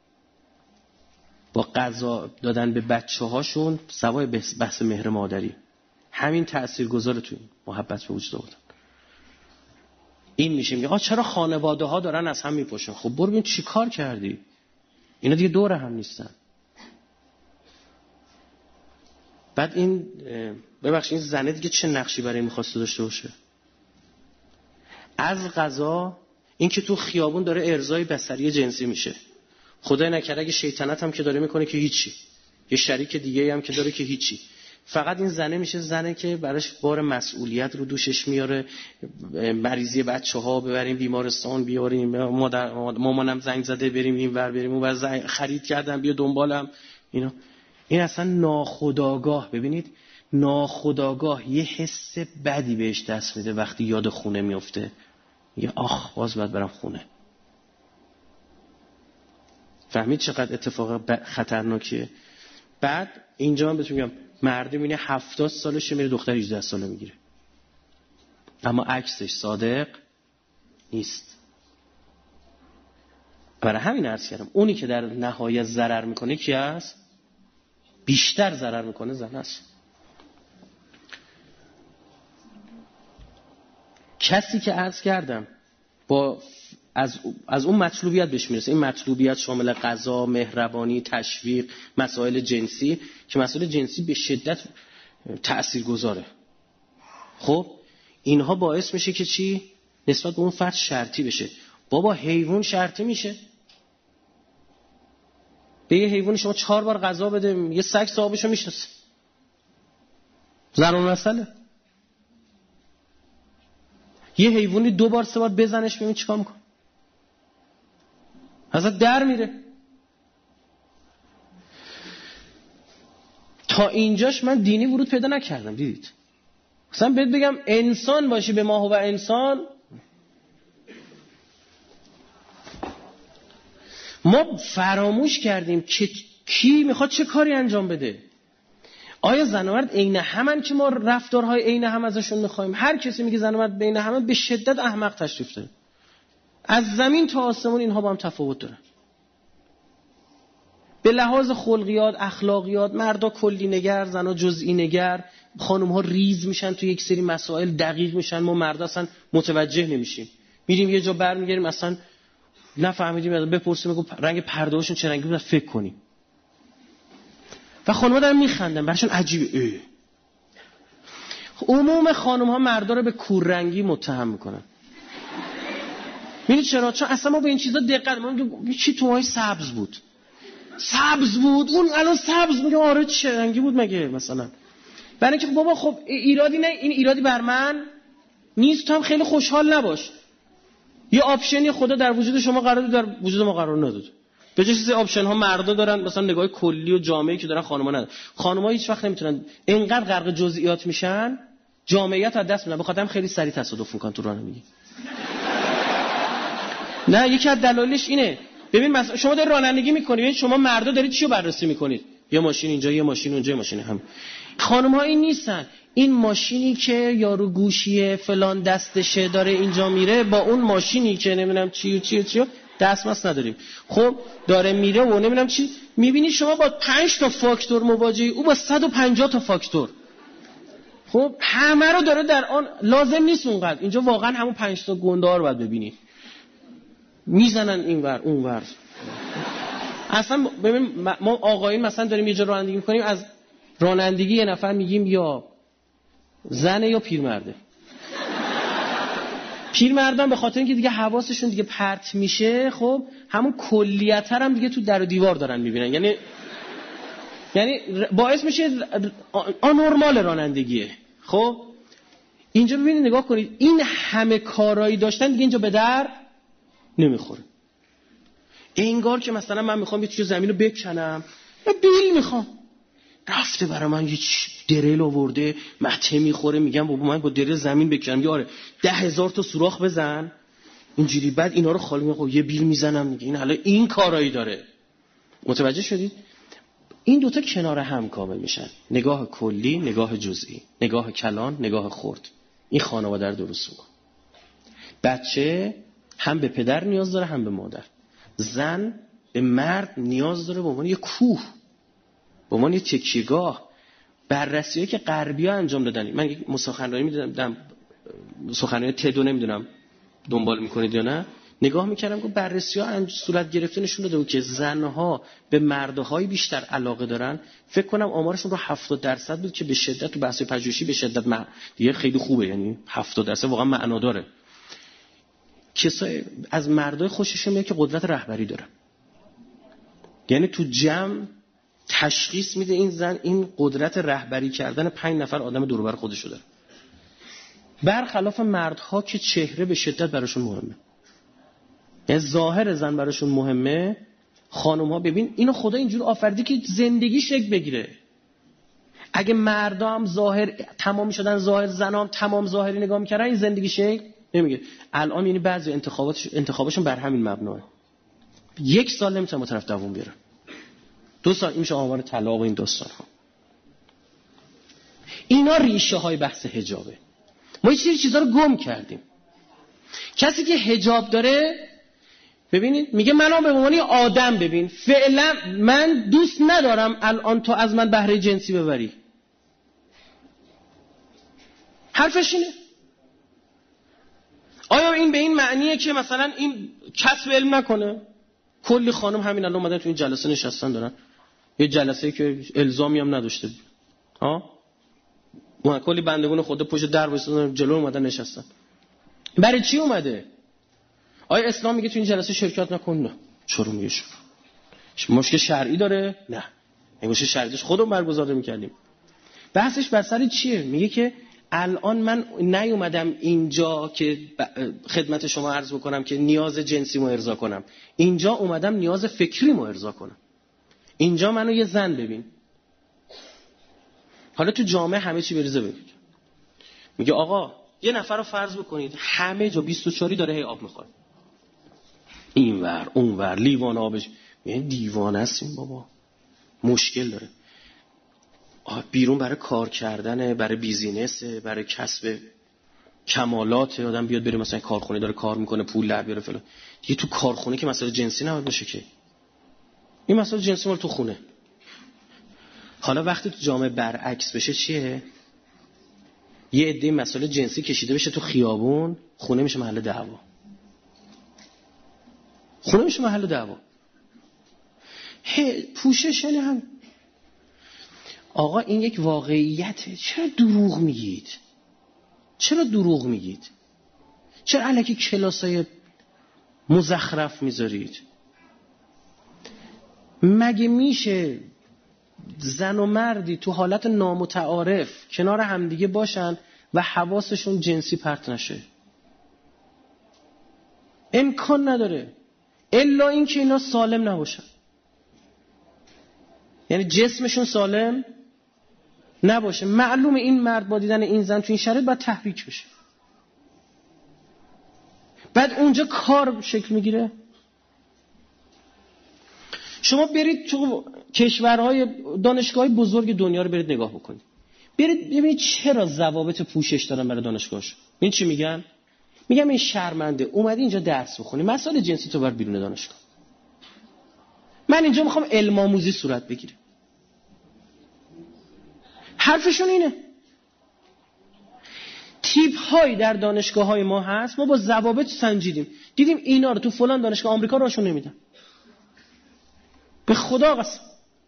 با غذا دادن به بچه هاشون سوای بحث مهر مادری، همین تأثیر گذاره توی محبت به وجود آوردن. این میشه میگه چرا خانواده ها دارن از هم میپاشن؟ خب برو ببین چی کار کردی؟ اینا دیگه دور هم نیستن. بعد این ببخشید این زنه دیگه چه نقشی برای میخواسته داشته باشه؟ از قضا این که تو خیابون داره ارضای بصری جنسی میشه، خدای نکرده اگه شیطنت هم که داره میکنه که هیچی، یه شریک دیگه هم که داره که هیچی، فقط این زنه میشه زنه که براش بار مسئولیت رو دوشش میاره. مریضی بچه‌ها ببریم بیمارستان، بیاریم، مامانم زنگ زده بریم این ور بریم اون ور، خرید کردم بیا دنبالم. اینا این اصلا ناخودآگاه. ببینید ناخودآگاه یه حس بدی بهش دست میده وقتی یاد خونه میفته. یه آخ باز باید برم خونه. فهمید چقدر اتفاق خطرناکیه؟ بعد اینجا هم بهتون میگم مردی میبینه 70 سالشه میره دختر 18 ساله میگیره، اما عکسش صادق نیست. برای همین عرض کردم اونی که در نهایت ضرر میکنه کی است؟ بیشتر ضرر میکنه زن است. کسی که عرض کردم با از اون مطلوبیت بهش میرسه، این مطلوبیت شامل غذا، مهربانی، تشویق، مسائل جنسی، که مسائل جنسی به شدت تأثیرگذاره. خب اینها باعث میشه که چی؟ نسبت به اون فرد شرطی بشه. بابا حیوان شرطی میشه؟ به یه حیوان شما 4 بار غذا بده، یه سگ صاحبشو میشناسه. ضرر مسئله. یه حیوانی 2 بار 3 بار بزنش ببین چیکار میکنه. ازت در میره. تا اینجاش من دینی ورود پیدا نکردم. دیدید مثلا بهت بگم انسان باشی به ما و انسان، ما فراموش کردیم که کی میخواد چه کاری انجام بده. آیا زن و مرد عین همن که ما رفتارهای عین هم ازشون میخوایم؟ هر کسی میگه زن و مرد عین همن به شدت احمق تشریف داره. از زمین تا آسمون اینها با هم تفاوت دارن. به لحاظ خلقیات، اخلاقیات، مردا کلی نگر، زنا جزئی نگر، خانم ها ریز میشن تو یک سری مسائل، دقیق میشن، ما مردا اصلا متوجه نمیشیم. میریم یه جا برمیگردیم اصلا نفهمیدیم، بپرسیم بگو رنگ پرده‌هاشون چه رنگی بود، فکر کنیم. و خانم‌ها دارن میخندن، براشون عجیبه. عموم خانم‌ها مردا رو به کوررنگی متهم میکنن. می‌دونید چرا؟ چون اصلا ما به این چیزا دقت نمی‌کنیم. چی توهای سبز بود؟ سبز بود، اون الان سبز میگه آره چه رنگی بود مگه مثلا؟ برای اینکه بابا خب ایرادی نه، این ایرادی بر من نیست، تو هم خیلی خوشحال نباش. یه آپشنی خدا در وجود شما قرار داد، در وجود ما قرار نداد. به جای چیز آپشن ها مردا دارن، مثلا نگاه کلی و جامعی که دارن خانم‌ها ندارن. خانم‌ها هیچ وقت نمیتونن اینقدر غرق جزئیات میشن، جامعیت از دست میدن. بخاطر هم خیلی سریع تصادف میکنن تو راهنمایی. نه یکی از دلایلش اینه. ببین مثلا شما دارید رانندگی میکنید، ببین شما مردا دارید چی رو بررسی میکنید؟ یه ماشین اینجا، یه ماشین اونجا، یه ماشین هم. خانم‌ها این نیستن. این ماشینی که یارو گوشیه فلان دستشه داره اینجا میره، با اون ماشینی که نمیدونم چی دستمزد نداریم. خب داره میره و نمیدونم چی، میبینی شما با 5 تا فاکتور مواجهی، او با 150 تا فاکتور. خب همه رو داره در آن، لازم نیست اونقدر. اینجا واقعا همون 5 تا گندار رو باید ببینید. میزنن اینور اونور. اصلا ببین ما آقایون مثلا داریم یه جا رانندگی میکنیم، از رانندگی یه نفر میگیم یا زنه یا پیرمرده. پیرمردان به خاطر اینکه دیگه حواسشون دیگه پرت میشه، خب همون کلیت هم دیگه تو در و دیوار دارن میبینن. یعنی باعث میشه آنورمال رانندگیه. خب اینجا ببینید نگاه کنید، این همه کارایی داشتن دیگه اینجا به در نمیخوره. انگار که مثلا من میخوام یه چیز زمین رو بکنم، من بیل میخوام، رفته برای من یه دریل آورده، مته میخوره، میگم بابا من با دریل زمین بکنم، یاره 10,000 تا سوراخ بزن اینجوری، بعد اینا رو خالی میکنم، یه بیل میزنم. میگه این حالا این کارایی داره. متوجه شدید؟ این دوتا کنار هم کامل میشن. نگاه کلی، نگاه جزئی، نگاه کلان، نگاه خرد. این خانواده رو درست میکنه. بچه هم به پدر نیاز داره هم به مادر. زن به مرد نیاز داره به عنوان یه کوه، به عنوان یه تکیه‌گاه. بررسی‌هایی که غربی‌ها انجام دادن، من یک سخنرانی می‌دیدم، سخنرانی تدو نمیدونم دنبال می‌کنید یا نه، نگاه می‌کردم که بررسی‌ها صورت گرفته نشون داده بود که زن‌ها به مردهای بیشتر علاقه دارن. فکر کنم آمارشون رو 70% بود که به شدت تو بحث پژوهشی به شدت دیگه خیلی خوبه، یعنی 70% واقعا معنا داره. کسای از مردای خوششون میاد که قدرت رهبری دارن، یعنی تو جمع تشخیص میده این زن این قدرت رهبری کردن 5 نفر آدم دور و بر خودشو داره، برخلاف مردها که چهره به شدت براشون مهمه. یعنی ظاهر زن براشون مهمه. خانم‌ها ببین اینو خدا اینجور آفریده که زندگی شکل بگیره. اگه مردا هم ظاهر تمام میشدن، ظاهر زنا هم تمام ظاهری نگاه میکردن، این زندگی شکل نمیگه. الان یعنی بعضی انتخاباشون بر همین مبناه. 1 سال نمیتونن با طرف دووم بیارن، 2 سال این میشه آمار طلاق و این داستان ها. اینا ریشه های بحث حجابه. ما یه سری چیزا رو گم کردیم. کسی که حجاب داره ببینید میگه منو به عنوان آدم ببین، فعلا من دوست ندارم الان تو از من بهره جنسی ببری. حرفش اینه. آیا این به این معنیه که مثلا این کسب علم نکنه؟ کلی خانم همین الان اومدن تو این جلسه نشستن دارن یه جلسه‌ای که الزامی هم نداشته ها، ما کلی بندگون خدا پشت در وایسادن جلو اومدن نشستن. برای چی اومده؟ آیا اسلام میگه تو این جلسه شرکت نکن؟ نه. چرا میگه شما؟ مشکل شرعی داره؟ نه. این مشکل شرعی داشت خودمون برگزار می‌کردیم. بحثش بر سر چیه؟ میگه که الان من نیومدم اینجا که خدمت شما عرض بکنم که نیاز جنسی مو ارضا کنم. اینجا اومدم نیاز فکری مو ارضا کنم. اینجا منو یه زن ببین. حالا تو جامعه همه چی بریزه ببین. میگه آقا یه نفر رو فرض بکنید همه جا 24 داره هی آب میخوره. اینور اونور لیوان آبش، یعنی دیوانه است این بابا. مشکل داره. بیرون برای کار کردنه، برای بیزینسه، برای کسب کمالات. آدم بیاد بره مثلا کارخونه داره کار میکنه پول در بیاره فلان. دیگه تو کارخونه که مسئله جنسی نباید باشه که. این مسئله جنسی مال تو خونه. حالا وقتی تو جامعه برعکس بشه چیه؟ یه عده مسئله جنسی کشیده بشه تو خیابون، خونه میشه محل دعوا. خونه میشه محل دعوا. پوشش یعنی هم آقا این یک واقعیته. چرا دروغ میگید؟ چرا دروغ میگید؟ چرا الکی کلاسای مزخرف میذارید؟ مگه میشه زن و مردی تو حالت نامتعارف کنار همدیگه باشن و حواسشون جنسی پرت نشه؟ امکان نداره، الا این که اینا سالم نباشن. یعنی جسمشون سالم نباشه. معلومه این مرد با دیدن این زن تو این شرایط باید تحریک بشه. بعد اونجا کار شکل میگیره. شما برید تو کشورهای دانشگاه بزرگ دنیا رو برید نگاه بکنید. برید ببینید چرا ضوابط پوشش دارن برای دانشگاهش. این چی میگن؟ میگم این شرمنده اومدی اینجا درس بخونی، مسائل جنسی تو بر بیرون دانشگاه. من اینجا میخوام علم آموزی صورت بگیره. حرفشون اینه. تیپ هایی در دانشگاه های ما هست، ما با ضوابط سنجیدیم، دیدیم اینا رو تو فلان دانشگاه آمریکا راشون نمیدن. به خدا قسم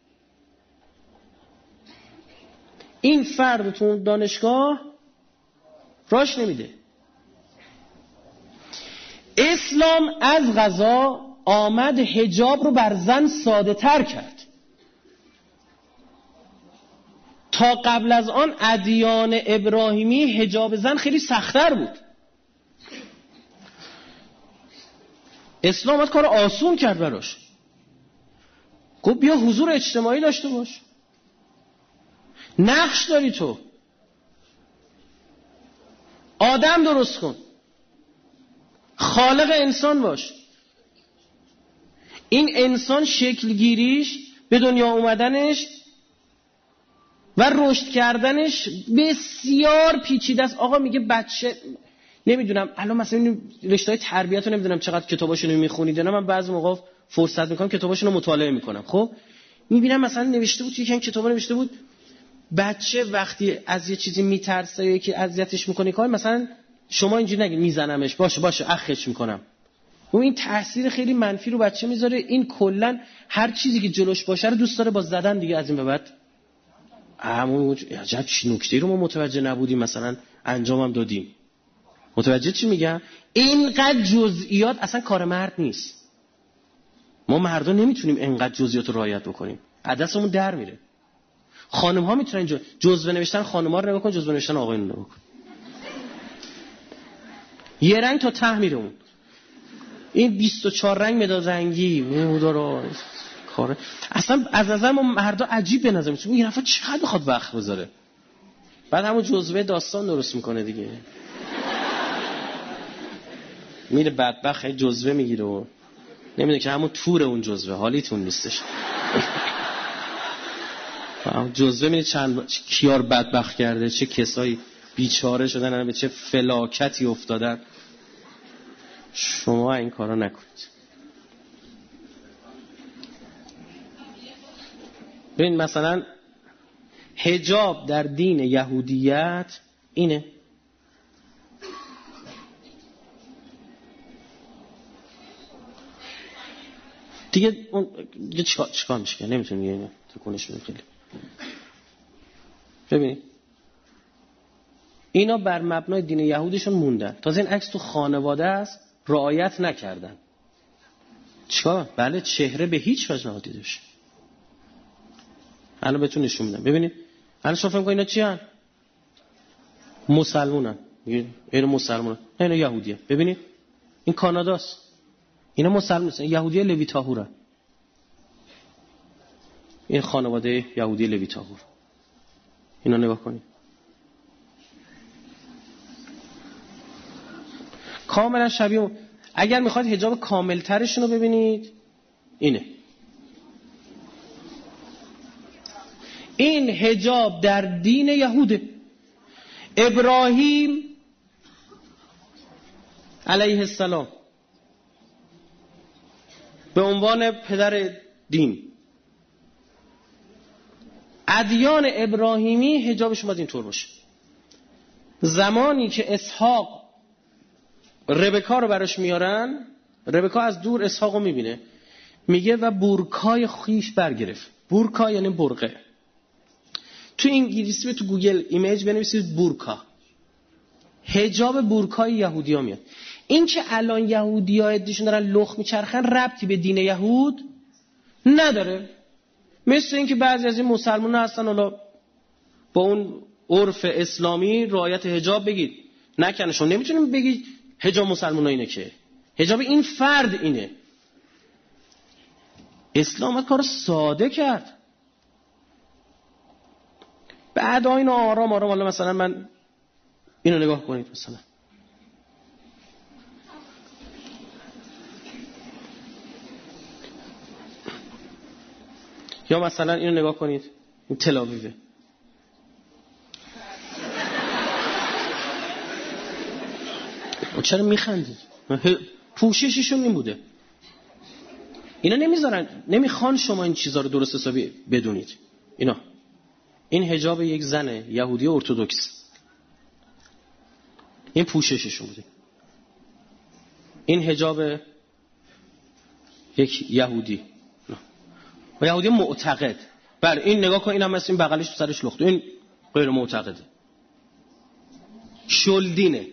این فرد تو دانشگاه راش نمیده. اسلام از قضا آمد حجاب رو بر زن ساده تر کرد. تا قبل از آن ادیان ابراهیمی حجاب زن خیلی سخت‌تر بود. اسلام از کار آسون کرد براش. گفت بیا حضور اجتماعی داشته باش، نقش داری تو، آدم درست کن، خالق انسان باش. این انسان شکل گیریش، به دنیا اومدنش و رشد کردنش بسیار پیچیده است. آقا میگه بچه نمیدونم الان مثلا رشته‌های تربیت رو نمیدونم چقدر کتاباشون رو میخونید. نه من بعضی موقع فرصت میکنم کتاباشون رو مطالعه میکنم. خب میبینم مثلا نوشته بود یکی این کتابا نوشته بود بچه وقتی از یه چیزی میترسه یا یکی اذیتش میکنه که مثلا شما اینجوری نگید میزنمش، باشه اخش میکنم. و این تاثیر خیلی منفی رو بچه میذاره. این کلا هر چیزی که جلوش باشه رو دوست داره با زدن دیگه از این به بعد. اما عجب نکته رو ما متوجه نبودیم، مثلا انجامم دادیم. متوجه چی میگم؟ اینقدر جزئیات اصلا کار مرد نیست. ما مردا نمیتونیم اینقدر جزئیات رو رعایت بکنیم، عدسمون در میره. خانم ها میتونن جزوه نوشتن خانم ها رو نگاه کن، جزوه نوشتن آقایون رو نگاه کن. یه رنگ تا ته میره اون. این 24 رنگ مداد رنگی داره خوره. اصلا از نظر ما مردا عجیب به نظر میاد. این نفر چقدر بخواد وقت بذاره. بعد همون جزوه داستان درست میکنه دیگه. میره بدبخت خیلی جزوه میگیره و نمیدونه که همون تور اون جزوه حالیتون نیستش. جزوه میره چند کیار بدبخت کرده، چه کسایی بیچاره شدن، به چه فلاکتی افتادن. شما این کارا نکنید. ببین مثلا حجاب در دین یهودیت اینه. دیگه اون چیکار میشه؟ نمیتونی یعنی تکونش بدی خیلی. ببینید اینا بر مبنای دین یهودیشون موندن. تازه این عکس تو خانواده است، رعایت نکردن. چیکار؟ بله چهره به هیچ وجه نهادیده بشه. الان بهتون نشون میدم. ببینید الان شما فکر کنید اینا چی ان؟ مسلمونن. اینا مسلمونن. اینا یهودیه. ببینید این کاناداست. اینا مسلمان نیستن. یهودی لوی تاهورن. این خانواده یهودی لوی تاهور. اینا نگاه کنید. کاملا شبیه. اگر میخواید حجاب کامل ترشون رو ببینید اینه. این حجاب در دین یهوده. ابراهیم علیه السلام به عنوان پدر دین، ادیان ابراهیمی حجابش باید اینطور باشه. زمانی که اسحاق ربکا رو براش میارن، ربکا از دور اسحاق رو میبینه، میگه و بورکای خیش برگرفت. بورکا یعنی برقه. تو انگلیسی تو گوگل ایمیج بنویسید بورکا. حجاب بورکای یهودی ها میاد. این که الان یهودی ها ادیشون دارن لخ میچرخن ربطی به دین یهود نداره. مثل این که بعضی از این مسلمان ها هستن حالا با اون عرف اسلامی رعایت حجاب بگید نکنه. شما نمیتونیم بگید حجاب مسلمان ها اینه، که حجاب این فرد اینه. اسلام کار ساده کرد. بعد این آرام آرام. حالا مثلا من اینو نگاه کنید مثلا. یا مثلا اینو نگاه کنید. این تل آویوه. چرا میخندید؟ پوشششون این بوده. اینا نمیذارن، نمیخوان شما این چیزا رو درست حسابی بدونید. اینا این حجاب یک زن یهودی ارتدوکس، این پوشششون بوده. این حجاب یک یهودی و یهودی معتقد. بله این نگاه کن، این هم مثل این بغلش تو سرش لخته، این غیر معتقده. شلدینه.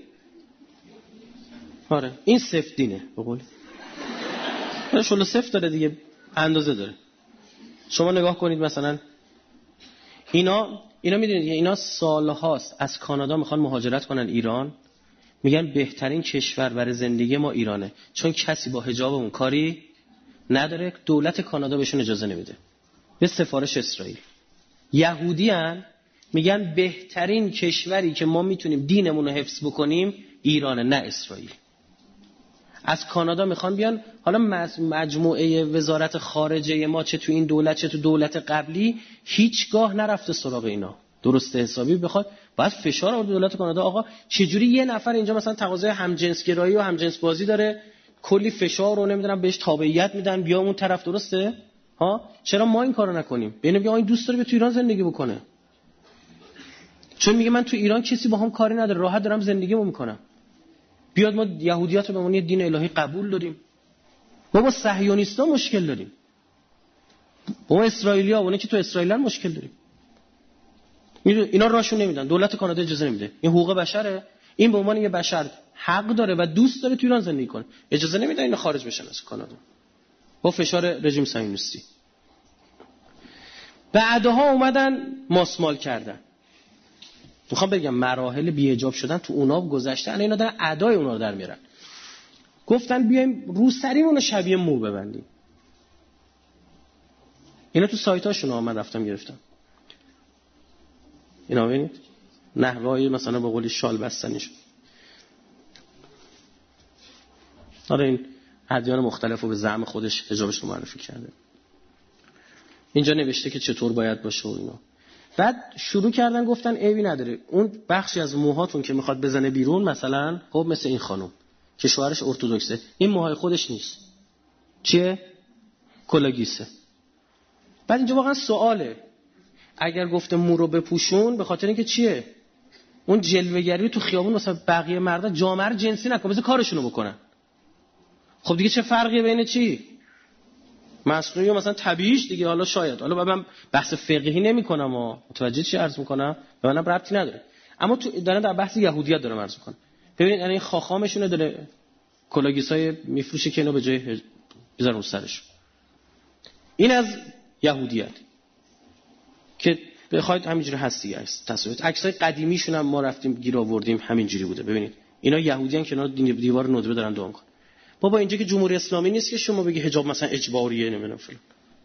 آره این سفت دینه بقول. شل سفت داره دیگه، اندازه داره. شما نگاه کنید مثلا اینا میدونید اینا سالهاست از کانادا میخوان مهاجرت کنن ایران. میگن بهترین کشور برای زندگی ما ایرانه، چون کسی با حجاب اون کاری نداره. دولت کانادا بهشون اجازه نمیده. به سفارش اسرائیل. یهودیان میگن بهترین کشوری که ما میتونیم دینمون رو حفظ بکنیم ایرانه، نه اسرائیل. از کانادا میخوان بیان. حالا مجموعه وزارت خارجه ما چه تو این دولت چه تو دولت قبلی هیچگاه نرفته سراغ اینا. درسته حسابی بخواد باید فشار آورد دولت کانادا. آقا چجوری یه نفر اینجا مثلا تقاضای همجنسگرایی و همجنس بازی داره، کلی فشار رو نمیدونم بهش تابعیت میدن بیا اون طرف، درسته؟ ها چرا ما این کارو نکنیم؟ ببین این دوست داره به تو ایران زندگی بکنه، چون میگه من تو ایران کسی با هم کاری نداره، راحت دارم زندگیمو میکنم. بیاد ما یهودیات رو به عنوان دین الهی قبول داریم. ما با صهیونیستا مشکل داریم، با اسرائیلیا، اونایی که تو اسرائیلن مشکل داریم. اینا راشون نمیدن، دولت کانادا اجازه نمیده. این حقوق بشره. این به عنوان یه بشر حق داره و دوست داره تو ایران زندگی کنه، اجازه نمیده اینا خارج بشن از کانادا با فشار رژیم صهیونیستی. بعدها اومدن ماسمال کردن. میخوام بگم مراحل بی‌حجاب شدن تو اونا گذشته، الان اینا دارن ادای اونا رو در میارن. گفتن بیایم روسریمون رو شبیه مو ببندیم. اینا تو سایتاشون من رفتم گرفتم. اینا ببینید نحوهای مثلا به قولی شال بستنیش. آره این ادیان مختلف رو به زعم خودش حجابش رو معرفی کرده. اینجا نوشته که چطور باید باشه و اینا. بعد شروع کردن گفتن عیبی نداره اون بخشی از موهاتون که میخواد بزنه بیرون، مثلا خب مثل این خانم که شوهرش ارتدوکسه، این موهای خودش نیست، چیه؟ کلاگیسه. بعد اینجا واقعا سواله، اگر گفته مو رو بپوشون به خاطر اینکه چیه؟ اون جلوه‌گری تو خیابون مثلا بقیه مردا جامعه رو جنسی نکنه، بذار کارشونو بکنن. خب دیگه چه فرقی بین چی؟ مصنوعی یا مثلا طبیعیش دیگه. حالا شاید، حالا من بحث فقهی نمی‌کنم و متوجه چی عرض می‌کنم، به منم ربطی نداره. اما تو دارن در بحث یهودیت دارم عرض می‌کنم. ببینید یعنی خاخامشونه داره کلاگیسای میفروشه که اینو به جای بذارن رو سرش. این از یهودیت که بخواید همینجوری هستی است. تصویرات عکسای قدیمیشون هم ما رفتیم گیر آوردیم همینجوری بوده. ببینید اینا یهودیان که اینا دیوار ندبه دارن دعا می‌کنن. بابا اینجا که جمهوری اسلامی نیست که شما بگی حجاب مثلا اجباریه نمیدونم فلان.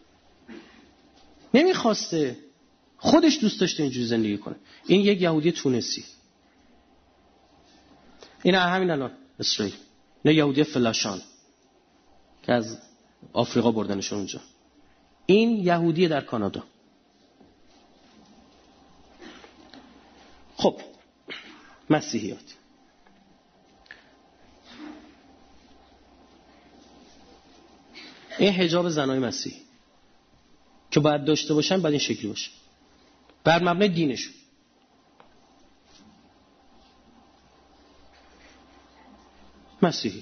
نمیخواسته، خودش دوست داشته اینجوری زندگی کنه. این یک یهودی تونسی. اینا همین الان اسرائیل. نه یهودی فلاشان که از آفریقا بردنشون اونجا. این یهودی در کانادا. خب مسیحیات این حجاب زنای مسیحی که باید داشته باشن باید این شکلی باشه بر مبنای دینشون. مسیحی.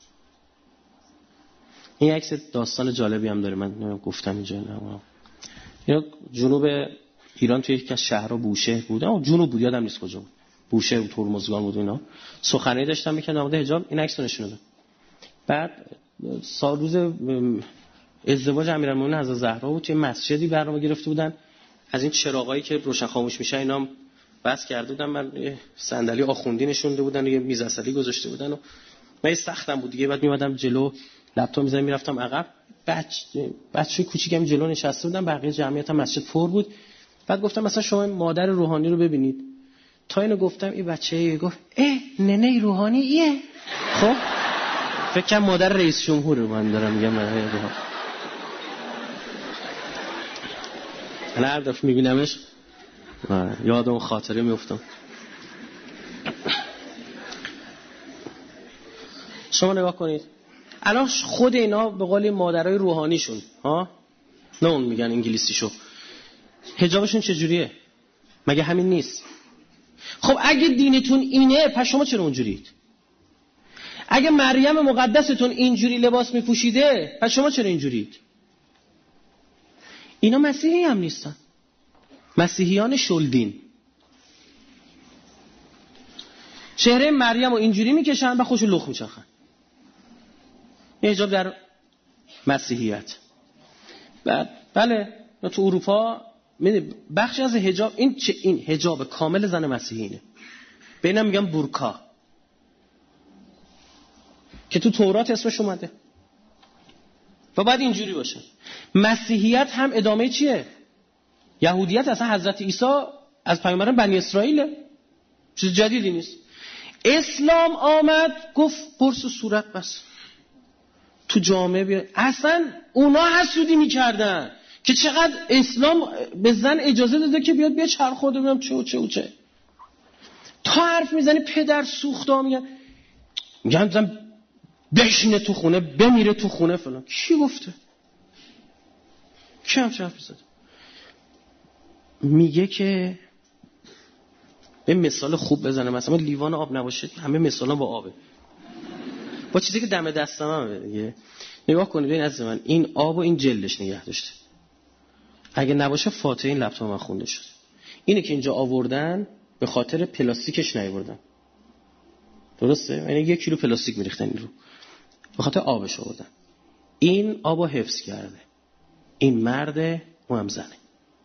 این عکس داستان جالبی هم داره، من گفتم اینجا نه. اینا جنوب ایران توی یکی از شهرها بوشهر بود، اما جنوب بود یادم نیست کجا بود، بوشهر بود، ترمزگان بود. اینا سخنرانی داشتن می‌کردن در مورد حجاب. این عکس رو نشون دادن. بعد روز ازدواج امیرالمومنین حضرت زهرا بود، توی مسجدی برنامه گرفته بودن، از این چراغایی که روشن خاموش میشه اینا هم بس کرده بودن. من صندلی آخوندی نشونده بودن، یه میز عسلی گذاشته بودن و من سختم بود دیگه. بعد میومدم جلو لپتاپ می‌زدم میرفتم عقب. بچه کوچیکم جلو نشسته بودن، بقیه جمعیت هم مسجد پر بود. بعد گفتم مثلا شما مادر روحانی رو ببینید. تا اینو گفتم این بچه گفت ننه روحانی ایه. خب فکر کنم مادر رئیس جمهور رو من دارم میگم. من هر دفعه میبینمش یاد اون خاطره میفتم. شما نگاه کنید الان خود اینا به قول مادرای روحانیشون نه اون میگن انگلیسیشو، حجابشون چجوریه؟ مگه همین نیست؟ خب اگه دینتون اینه پس شما چرا اونجورید؟ اگه مریم مقدستون اینجوری لباس میپوشیده پس شما چرا اینجورید؟ اینا مسیحی هم نیستن، مسیحیان شلدین. چهره مریم رو اینجوری میکشن و خوشو لخ میچخن. این حجاب در مسیحیت. بله تو اروپا بخشی از حجاب این حجاب کامل زن مسیحیه. به اینم میگن بورکا که تو تورات اسمش اومده و بعد اینجوری باشه. مسیحیت هم ادامه چیه؟ یهودیت. اصلا حضرت عیسی از پیامبران بنی اسرائیله، چیز جدیدی نیست. اسلام آمد گفت قرص و صورت بس تو جامعه بیا. اصلا اونا حسودی میکردن که چقدر اسلام به زن اجازه داده که بیاد چرخ خوده ببینم چه تا حرف میزنی پدر سوخته میگن زن بشینه تو خونه بمیره تو خونه فلان. کی گفته؟ کی هم چه حرفی زده؟ میگه که به مثال خوب بزنه، مثلا لیوان آب نباشه همه مثالا با آبه، با چیزی که دم دستم هم دیگه. نگاه کنید ببین عزیز من این آب و این جلدش نگه داشته، اگه نباشه فاتحه این لپتاپ من خونده شد. اینه که اینجا آوردن به خاطر پلاستیکش نیاوردن، درسته؟ یعنی 1 کیلو پلاستیک میریختن این رو، به خاطر آبش آوردن. این آبو حفظ کرده، این مرده اون هم زنه.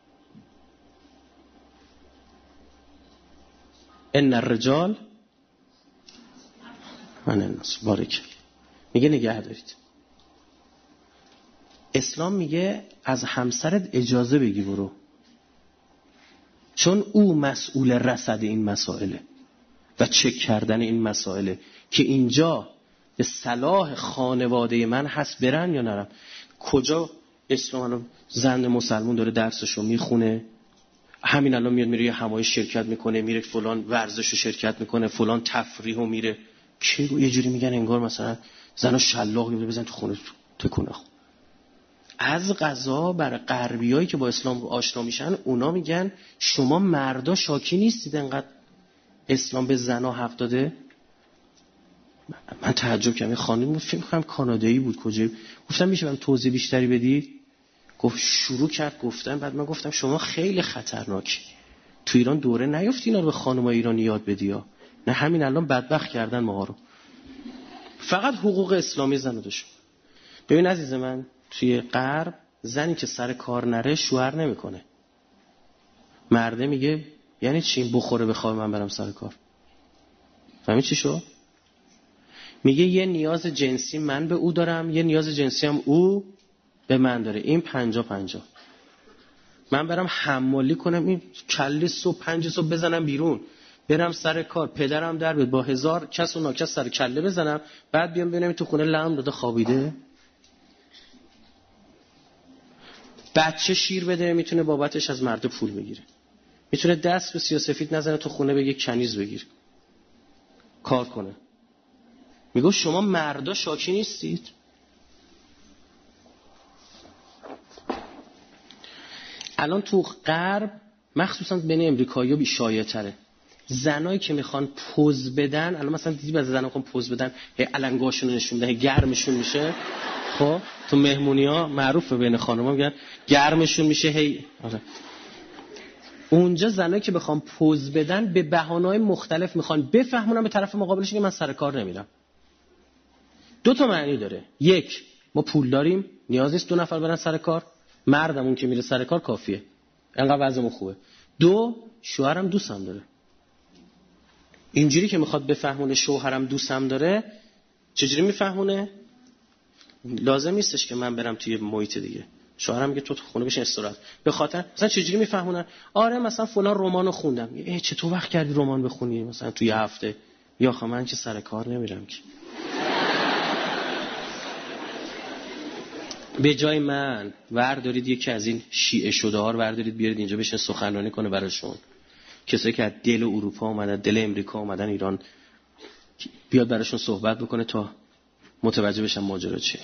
ان الرجال من الناس بارک میگه نگه دارید. اسلام میگه از همسرت اجازه بگی برو، چون او مسئول رصد این مسائله و چک کردن این مسائله که اینجا به صلاح خانواده من هست برن یا نرم. کجا اسلام زن مسلمون داره درسشو میخونه، همین الان میاد میره یه همایش شرکت میکنه، میره فلان ورزشو شرکت میکنه، فلان تفریحو میره، کی رو یه جوری میگن انگار مثلا زنو شلاق میره بزن تو خونه تکونه. از قضا برای غربیایی که با اسلام آشنا میشن اونا میگن شما مردا شاکی نیستید انقدر اسلام به زنا حق داده؟ من تعجب کردم. خانم فکر می‌کنم کانادایی بود کجا، گفتم میشه من توضیح بیشتری بدید؟ گفت شروع کرد گفتن، بعد من گفتم شما خیلی خطرناکی، تو ایران دوره نیفتی اینا رو به خانم‌های ایرانی یاد بدی ها، نه همین الان بدبخت کردن ما رو. فقط حقوق اسلامی زن رو داشت. ببین عزیز من، توی غرب زنی که سر کار نره شوهر نمیکنه. مرده میگه یعنی چی بخوره بخواه من برم سر کار؟ فهمی چی شو؟ میگه یه نیاز جنسی من به او دارم، یه نیاز جنسی هم او به من داره، این 50-50. من برم حمالی کنم این کله صبح 5 صبح بزنم بیرون، برم سر کار، پدرم در بیاد با 1000 کس و ناکس سر کله بزنم، بعد بیام ببینم تو خونه لم داده خوابیده. بچه شیر بده میتونه بابتش از مرد پول بگیره، میتونه دست به سیاه‌سفید نزنه تو خونه بگه کنیز بگیر کار کنه. میگه شما مردا شاکی نیستید؟ الان تو غرب مخصوصا بین امریکایی‌ها بی شایع‌تره. زنایی که میخوان پوز بدن، الان مثلا دیدی بعضی زنا میخوان پوز بدن هی علنگاشون رو نشون میدن، گرمشون میشه. خب تو مهمونی‌ها معروفه بین خانم‌ها میگن گرمشون میشه هی. آره. اونجا زنایی که بخوان پوز بدن به بهانه‌های مختلف میخوان بفهمونن به طرف مقابلش که من سر کار نمیرم. 2 تا معنی داره. یک، ما پول داریم نیاز نیست 2 نفر برن سر کار، مردمون که میره سر کار کافیه، انقدر وضعمون خوبه. 2، شوهرم دوستم داره. اینجوری که میخواد بفهمونه شوهرم دوستم داره، چجوری میفهمونه؟ لازم نیستش که من برم توی محیط دیگه، شوهرم میگه تو خونه بشین استراحت. به خاطر مثلا چجوری میفهمونه؟ آره مثلا فلان رمانو خوندم. چطور وقت کردی رمان بخونی مثلا توی هفته؟ یا خب من که سر کار نمیرم که. به جای من وردارید یکی از این شیعه شده ها رو وردارید بیارید اینجا بشین سخنرانی کنه براشون. کسایی که از دل اروپا اومدن، دل امریکا اومدن ایران، بیاد براشون صحبت بکنه تا متوجه بشن ماجرا چیه.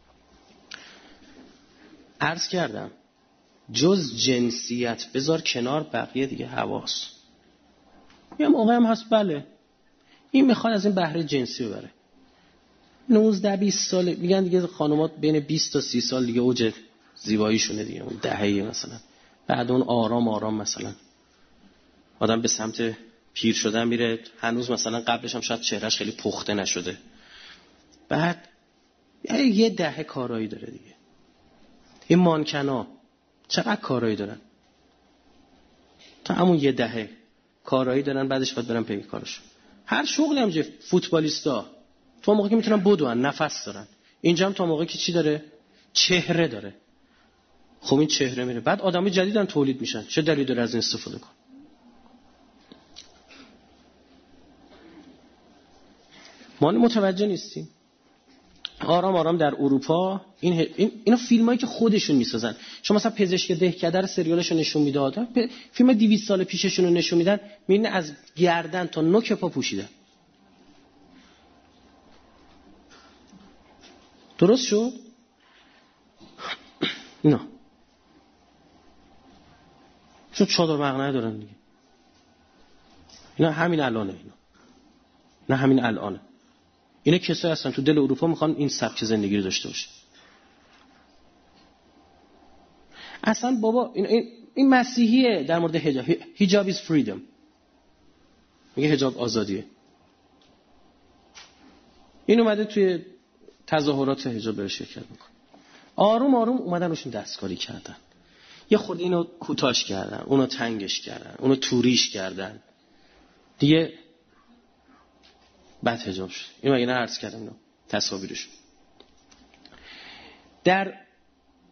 عرض کردم جز جنسیت بذار کنار، بقیه دیگه حواس. یه موقع هم هست بله این میخواد از این بهره جنسی ببره. 19-20 ساله میگن دیگه خانومات بین 20 تا 30 سال دیگه اوج زیباییشونه دیگه، اون دهه مثلا. بعد اون آرام آرام مثلا آدم به سمت پیر شدن میره، هنوز مثلا قبلش هم شاید چهرهش خیلی پخته نشده. بعد یه دهه کارایی داره دیگه. این مانکنا چقدر کارایی دارن؟ تا همون یه دهه کارایی دارن، بعدش باید برن پی کارشون. هر شغلی هم فوتبالیستا تو موقعی که میتونن بدون نفس دارن، اینجا هم تا موقعی که چی داره؟ چهره داره. خب این چهره میره، بعد آدمای جدیدن تولید میشن، چه دلیلی داره از این استفاده کن؟ ما متوجه نیستیم. آرام آرام در اروپا اینا فیلمایی که خودشون میسازن، شما مثلا پزشک دهکده رو سریالشو نشون میداد، فیلم 200 سال پیششون رو نشون میدن، میبینن از گردن تا نوک پا پوشیدن. درست شد؟ نه چون چادر مقنعه دارن دیگه. اینا همین الانه، نه همین الانه. اینا کسایی هستن تو دل اروپا میخوان این سبک زندگی رو داشته باشه. اصلا بابا این مسیحیه در مورد حجاب is freedom، میگه حجاب آزادیه. این اومده توی تظاهرات حجاب بره شرکت میکنه. آروم آروم اومدن روشون دستکاری کردن، یه خورده اینو کوتاش کردن، اونو تنگش کردن، اونو توریش کردن دیگه، بعد حجاب شد. این مگه نه عرض کردم اینا تصاویرشون. در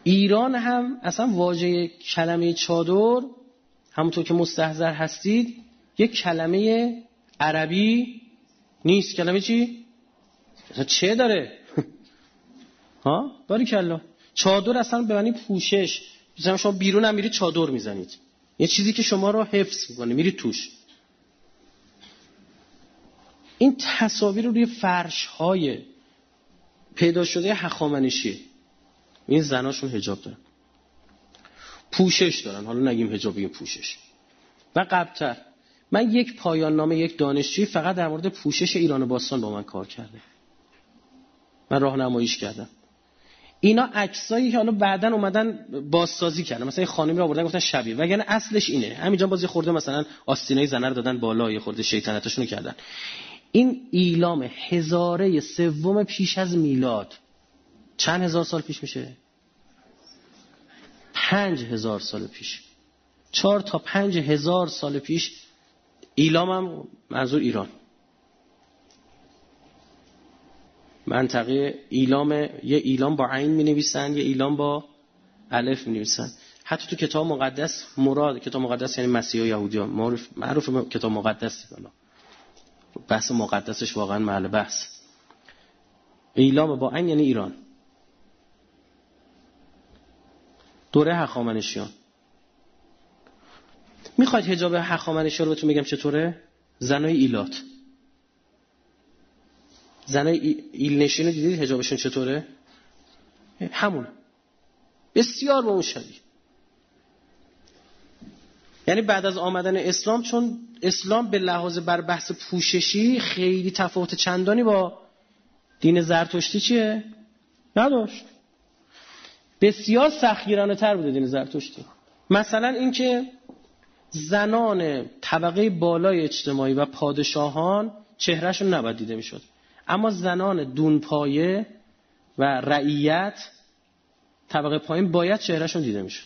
ایران هم اصلا واژه کلمه چادر همونطور که مستحضر هستید یک کلمه عربی نیست. کلمه چی؟ چه داره؟ ها؟ باریکلا. چادر اصلا به معنی پوشش. مثلا شما بیرون هم میرید چادر میزنید، یه چیزی که شما رو حفظ میکنه، میرید توش. این تصاویر روی فرش های پیدا شده هخامنشی، این زناشون حجاب دارن، پوشش دارن. حالا نگیم حجاب، بگیم پوشش. و قبلتر من یک پایان نامه یک دانشجوی فقط در مورد پوشش ایران باستان با من کار کرده، من راهنماییش کردم. اینا عکسایی که حالا بعدن اومدن بازسازی کردن، مثلا این خانمی رو آوردن گفتن شبیه، وگرنه اصلش اینه. همینجا باز یه خورده مثلا آستینای زنه رو دادن بالا، یه خورده شیطنتشون رو کردن. این ایلام هزاره سوم پیش از میلاد چند هزار سال پیش میشه؟ 5000 سال پیش. 4 تا 5000 سال پیش ایلام هم منظور ایران. منطقه ایلام، یه ایلام با عین می نویسن، یه ایلام با الف می نویسن. حتی تو کتاب مقدس مراد، کتاب مقدس یعنی مسیح و یهودی ها، معروف کتاب مقدس. بالا بحث مقدسش واقعا محل بحث. ایلام با عین یعنی ایران. دوره هخامنشیان. میخواید حجاب هخامنشی رو بهتون بگم چطوره؟ زنای ایلات، زنای ایل نشین رو دیدید حجابشون چطوره؟ همون، بسیار با اون شبیه. یعنی بعد از آمدن اسلام، چون اسلام به لحاظ بر بحث پوششی خیلی تفاوت چندانی با دین زرتشتی چیه؟ نداشت. بسیار سختگیرانه تر بوده دین زرتشتی. مثلا این که زنان طبقه بالای اجتماعی و پادشاهان چهرهشون نباید دیده میشد، اما زنان دونپایه و رعیت طبقه پایین باید چهرهشون دیده میشد.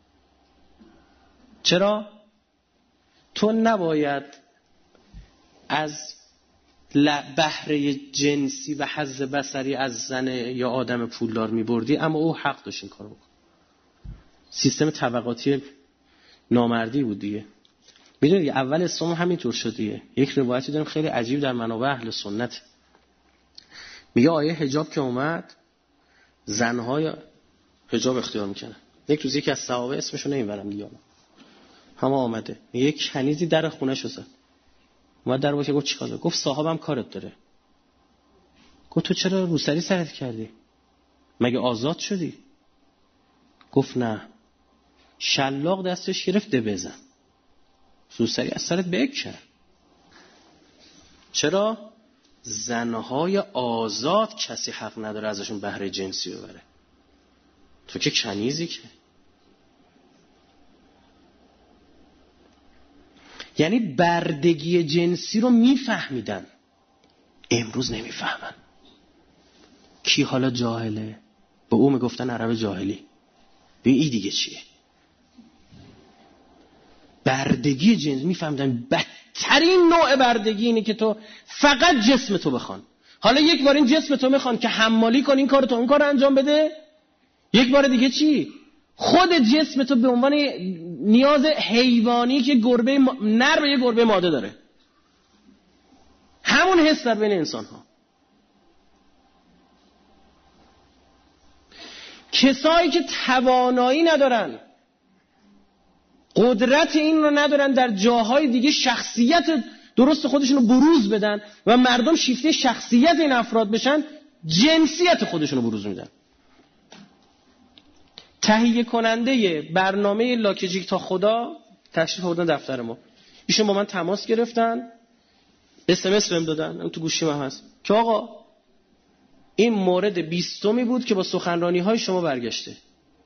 چرا؟ تو نباید از بهره جنسی و حظ بصری از زن یا آدم پولدار میبردی، اما او حق داشت این کارو بکنه. سیستم طبقاتی نامردی بود دیگه. میدونید اول اسلام همینطور شد دیگه. یک روایتی داریم خیلی عجیب در منابع اهل سنت، میگه آیه حجاب که اومد زنهای حجاب اختیار میکنن. یک روز یکی از صحابه، اسمشو نمیبرم دیگه، همه آمده، یک کنیزی در خونه شو زد. اومد در باشه، گفت چیکار داری؟ گفت صاحبم کارت داره. گفت تو چرا روسری سرت کردی؟ مگه آزاد شدی؟ گفت نه. شلاق دستش گرفت، ده بزن. روسری از سرت بکن. چرا؟ زنهای آزاد کسی حق نداره ازشون بهره جنسی ببره. تو که کنیزی که. یعنی بردگی جنسی رو میفهمیدن، امروز نمیفهمن. کی حالا جاهله؟ به او میگفتن عرب جاهلی. ببین این دیگه چیه؟ بردگی جنسی میفهمیدن. بدترین نوع بردگی اینه که تو فقط جسم تو بخوان. حالا یک بار این جسم تو میخوان که حمالی کن، این کار تو اون کار انجام بده. یک بار دیگه چی؟ خود جسم تو به عنوان نیاز حیوانی که گربه نر به یه گربه ماده داره، همون حس در بین انسان ها. کسایی که توانایی ندارن، قدرت این رو ندارن در جاهای دیگه شخصیت درست خودشون رو بروز بدن و مردم شیفته شخصیت این افراد بشن، جنسیت خودشون رو بروز میدن. تهیه کننده برنامه لاکجیک تا خدا تشریف آوردن دفتر ما. ایشون با من تماس گرفتن، SMS بهم دادن، اون تو گوشیم هم هست که آقا این مورد 20می بود که با سخنرانی‌های شما برگشته.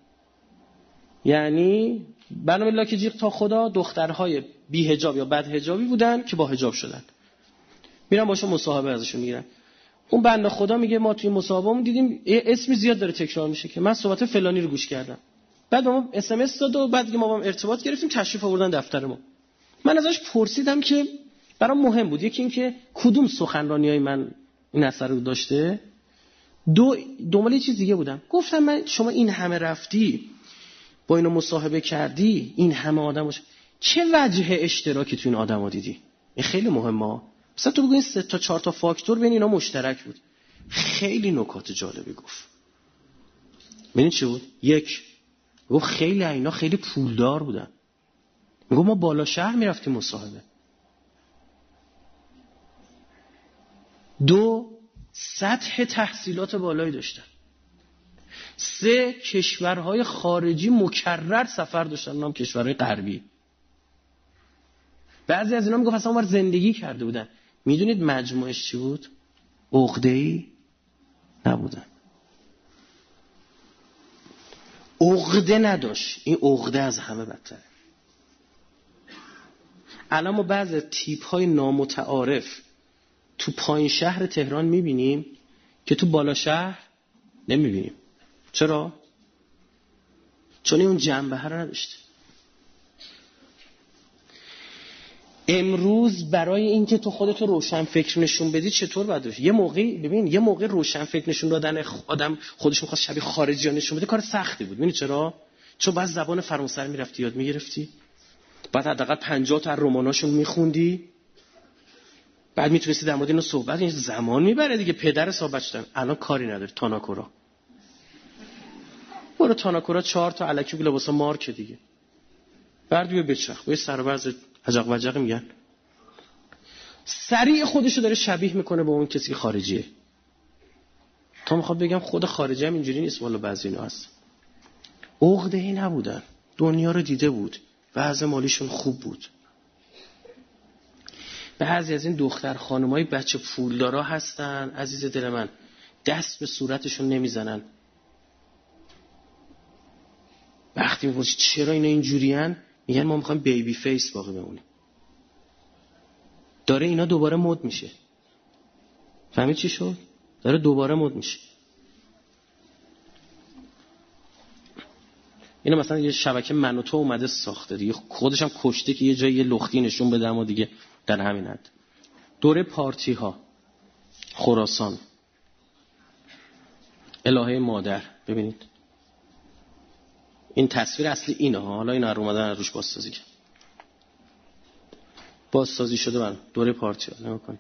یعنی برنامه لاکجیک تا خدا دخترهای بی حجاب یا بد حجابی بودن که با حجاب شدن. میرم باشون مصاحبه ازشون میگیرن. اون بنده خدا میگه ما توی مصاحبهمون دیدیم اسمی زیاد داره تکرار میشه که من صحبت فلانی رو گوش کردم. بعد ما SMS داد و بعد ما با هم ارتباط گرفتیم، تشریف آوردن دفتر ما. من ازش پرسیدم که برام مهم بود، یکی این که کدوم سخنرانیای من این اثر رو داشته، دنبال یه چیز دیگه بودم. گفتم من شما این همه رفتی با اینو مصاحبه کردی، این همه آدم چه وجه اشتراکی تو این آدم ها دیدی؟ این خیلی مهمه. مثلا تو بگو این 3 تا 4 تا فاکتور بین اینا مشترک بود. خیلی نکات جالبی گفت. ببین چی بود؟ 1 گفت خیلی اینا خیلی پولدار بودن. میگم ما بالا شهر میرفتیم مصاحبه. 2 سطح تحصیلات بالایی داشتن. 3 کشورهای خارجی مکرر سفر داشتن، اونم کشورهای غربی. بعضی از اینا میگفت اصلا اونور زندگی کرده بودن. میدونید مجموعش چی بود؟ عقده‌ای نبودن. عقده نداشت. این عقده از همه بدتره. الان ما بعضی تیپ‌های نامتعارف تو پایین شهر تهران میبینیم که تو بالا شهر نمیبینیم. چرا؟ چون اون جنبه رو نداشته. امروز برای اینکه تو خودتو روشن فکر نشون بدی چطور باید باشی؟ یه موقع روشن فکر نشون دادن آدم خودش می‌خواست شبیه خارجی‌ها نشون بده، کار سختی بود. ببین چرا؟ چون بعد زبان فرانسه رو می‌رفتی یاد می‌گرفتی. بعد حداقل 50 تا رماناشون می‌خوندی. بعد میتونستی در مورد اینو صحبت، این زمان میبره دیگه. پدر صحبت شدن الان کاری نداره. تاناکورا برو تاناکورا 4 تا الکی بی لباس مارک دیگه. بعد بیا بچخ با سر و بعض عجق وجق میگن. سریع خودشو داره شبیه میکنه به اون کسی خارجیه. تا میخواد بگم خود خارجی هم اینجوری نیست. والا بعضی اینا هست. عقده‌ای نبودن. دنیا رو دیده بود. وضع مالیشون خوب بود. بعضی از این دختر خانمای بچه پولدارا هستن عزیز دل من، دست به صورتشون نمیزنن. وقتی میپرسی چرا اینا اینجورین، میگن ما میخوایم بیبی فیس باقی بمونیم. داره اینا دوباره مد میشه. فهمید چی شد؟ داره دوباره مد میشه. اینا مثلا یه شبکه من و تو اومده ساخته دیگه، خودش هم کشته که یه جایی یه لختی نشون بده، اما دیگه در همین حد. دوره پارتی ها، خراسان، الهه مادر. ببینید این تصویر اصلی اینه ها. حالا اینا رو اومدن روش بازسازی کرد. بازسازی شده من دوره پارتی ها. نگاه کنید.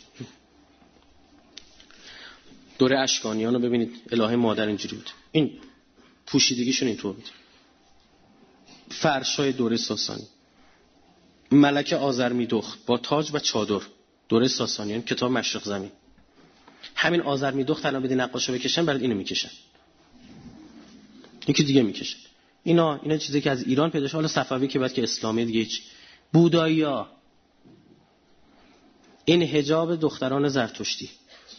دوره اشکانیان رو ببینید، الهه مادر اینجوری بود. این پوشیدگیشون اینطور بود. فرشای دوره ساسانی، ملک آذرمیدخت با تاج و چادر، دوره ساسانیان، کتاب مشرق زمین. همین آذرمیدخت الان بدی نقاشو بکشن برات اینو میکشن، یکی دیگه میکشن. اینا چیزی که از ایران پیدا شد. حالا صفوی که بعد که اسلامی دیگه هیچ. بودایی‌ها، این حجاب دختران زرتشتی،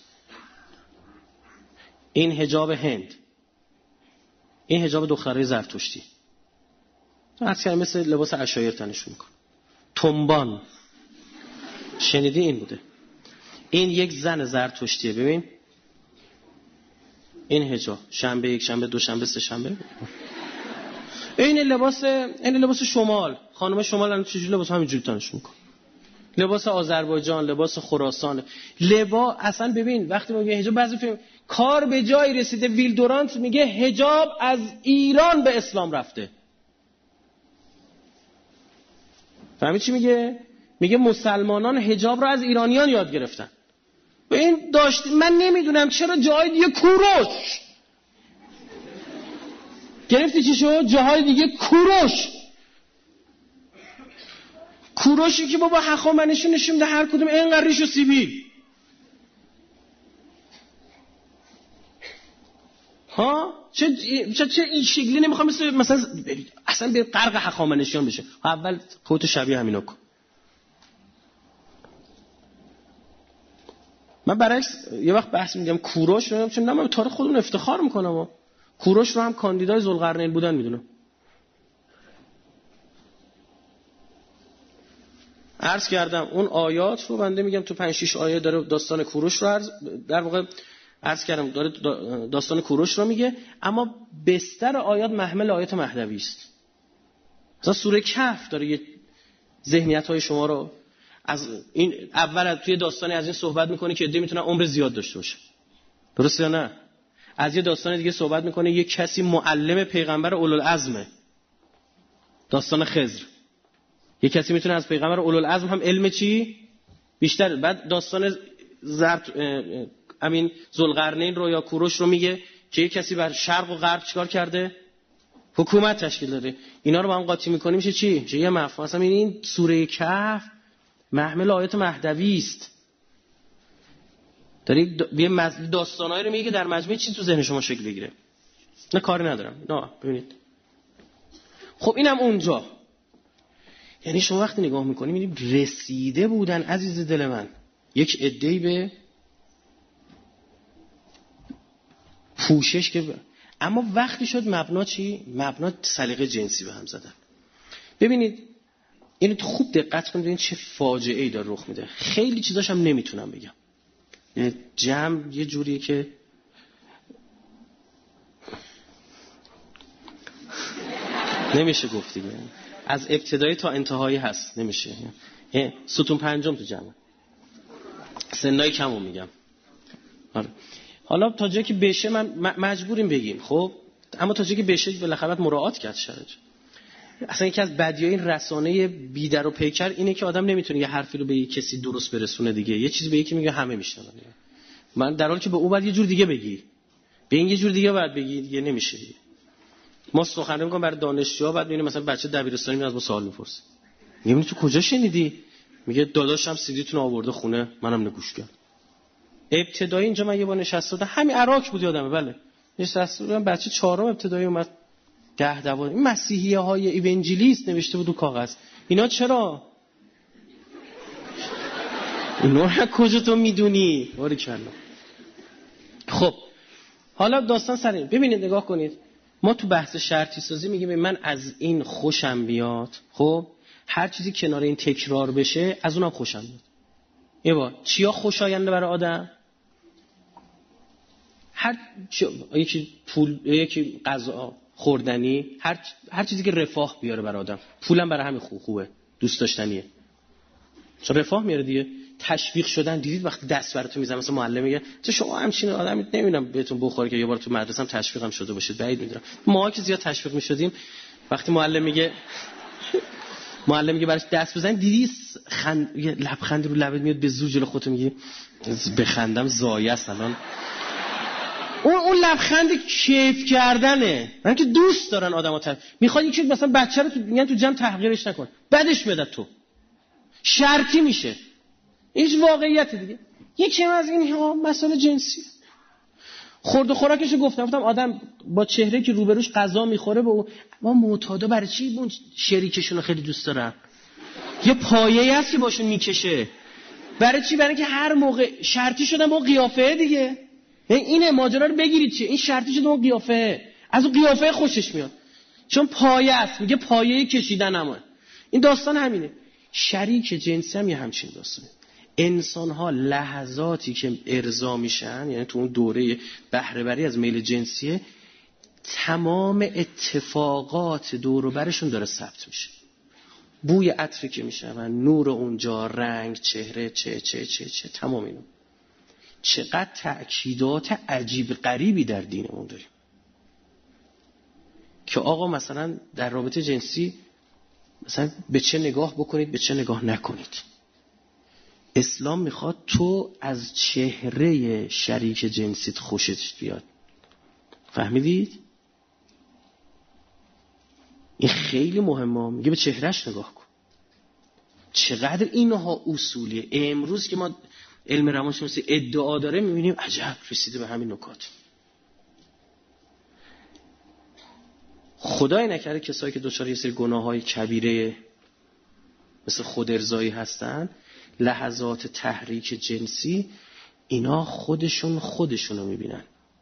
این حجاب هند، این حجاب دخترای زرتشتی. اصلا مثل لباس عشایر تنشون میکنه. تنبان شنیدی این بوده. این یک زن زرتشتیه. ببین این حجاب، شنبه 1 شنبه 2 شنبه 3 شنبه. این لباس شمال، خانم شمال الان چجوری لباس همینجوری تنشون میکنه. لباس آذربایجان، لباس خراسان، اصلا ببین وقتی میگه حجاب، بعضی فیلم کار به جایی رسیده ویل دورانت میگه حجاب از ایران به اسلام رفته. فهمید چی میگه؟ میگه مسلمانان حجاب رو از ایرانیان یاد گرفتن. و این داشت، من نمیدونم چرا جای دیگه کوروش گرفتی. چی شد؟ جاهای دیگه کوروشی که بابا هخامنشی نشون میده هر کدوم اینقدر ریش و سیبیل. ها چه این شکلی نمیخوام مثلا اصلا به غرق هخامنشیان بشه. اول خودت شبیه همینا کن. من برعکس یه وقت بحث میگم کوروش رو، چون من به تاریخ خودمون افتخار میکنم. کوروش رو هم کاندیدای ذوالقرنین بودن میدونم. عرض کردم اون آیات رو بنده میگم تو 5-6 آیه داره داستان کوروش رو در واقع عرض کردم داره داستان کوروش رو میگه، اما بستر آیات محمل آیات مهدوی است. مثلا سوره کهف داره یه ذهنیت‌های شما رو از این اول توی داستانی از این صحبت میکنه که عده میتونن عمر زیاد داشته باشه. درسته یا نه؟ از یه داستان دیگه صحبت میکنه یه کسی معلم پیغمبر اولوالعزمه، داستان خضر. یه کسی میتونه از پیغمبر اولوالعزم هم علم چی بیشتر. بعد داستان امین ذوالقرنین رو یا کوروش رو میگه که یه کسی بر شرق و غرب چیکار کرده؟ حکومت تشکیل داده. اینا رو با هم قاطی میکنیم میشه چی؟ میشه یه مفهوم. مثلا این سوره کهف محمل آیات مهدوی است. داری یه داستانایی رو میگه که در مجموع چی تو ذهن شما شکل بگیره. نه کاری ندارم. نه ببینید. خب اینم اونجا. یعنی شما وقتی نگاه میکنی میبینید رسیده بودن عزیز دل من یک عده‌ای به پوشش که اما وقتی شد مبنا چی؟ مبنا سلیقه جنسی به هم زدن. ببینید اینو خوب دقت کنید ببینید چه فاجعه‌ای داره رخ میده. خیلی چیزاش هم نمیتونم بگم. یعنی جمع یه جوریه که نمیشه گفت دیگه. از ابتدایی تا انتهایی هست نمیشه. ستون پنجم تو جمع. سنای کمو میگم. آره. حالا تا جایی که بشه من مجبوریم بگیم خب، اما تا جایی که بشه بالاخره مراعات کرد شرط. اصلا یکی از بدیای این رسانه بیدر و پیکر اینه که آدم نمیتونه یه حرفی رو به کسی درست برسونه دیگه. یه چیزی به یکی میگه همه میشنون. من در حالی که به اون بعد یه جور دیگه بگی، به این یه جور دیگه بعد بگی، دیگه نمیشه دیگه. ما سخنرانی می‌کنیم برای دانشجوها، بعد می‌بینیم مثلا بچه دبیرستانی میاد با سوال می‌پرسه. میگم تو کجا شنیدی؟ میگه داداشم سیدیتون آورده خونه، منم نگوش کردم. ابتدایی اینجا من یه بار نشسته بودم، همین عراق بود یادمه. بله نشسته بودم، بچه چهارم ابتدایی اومد 10-12 این مسیحی‌های ایونجلیست نوشته بود رو کاغذ. اینا چرا؟ اینا کجا تو میدونی؟ باریکلا. خب حالا داستان سر این. ببینید نگاه کنید. ما تو بحث شرطی سازی میگیم من از این خوشم بیاد، خب هر چیزی کنار این تکرار بشه از اونم خوشم بیاد. یه بار چیا خوشاینده برای آدم؟ یکی پول، یکی غذا خوردنی، هر چیزی که رفاه بیاره برای آدم. پولم برای همین خوبه، دوست داشتنیه. چون رفاه میاره دیگه. تشویق شدن، دیدید وقتی دست براتون میزنه مثلا معلم میگه تو شما همچین آدمی نمیدونم بهتون بخوره که یه بار تو مدرسه هم تشویقم شده باشید، بعید میدونم. ما که زیاد تشویق میشدیم وقتی معلم میگه براش دست بزنید دیدی لبخند رو لبت میاد به زور جلو خودت میگی بخندم زایه است الان. اون لبخند کیف کردنه. من که دوست دارن آدمو میخواد یکی مثلا بچه رو میگن تو جمع تحقیرش نکن، بعدش میاد تو شرطی میشه. هیچ واقعیت دیگه. یکی از این مسئله جنسی. خورد و خوراکشو گفتم آدم با چهره که روبروش غذا میخوره به ما معتادا برای چی اون شریکشون رو خیلی دوست دارن؟ یه پایه‌ای هست که باشون میکشه. برای چی؟ برای که هر موقع شرطی شدن با قیافه دیگه. اینه ماجرا رو بگیرید چیه؟ این شرطی شده با قیافه. از اون قیافه خوشش میاد. چون پایه است، میگه پایه کشیدنمه. این داستان همینه. شریک جنسی هم یه همچین داستانه. انسان ها لحظاتی که ارضا میشن، یعنی تو اون دوره بهره بری از میل جنسیه، تمام اتفاقات دور و برشون داره ثبت میشه. بوی عطری که میشنون، نور اونجا، رنگ، چهره، چه تمام اینو. چقدر تأکیدات عجیب غریبی در دینمون داریم که آقا مثلا در رابطه جنسی مثلا به چه نگاه بکنید، به چه نگاه نکنید. اسلام میخواد تو از چهره شریک جنسیت خوشت بیاد. فهمیدید؟ این خیلی مهمه. میگه به چهرهش نگاه کن. چقدر اینها اصولیه. امروز که ما علم روانشناسی ادعا داره میبینیم عجب رسیده به همین نکات. خدای نکرده کسایی که دچار یه سری گناه‌های کبیره مثل خودارضایی هستن، لحظات تحریک جنسی، اینا خودشونو میبینن،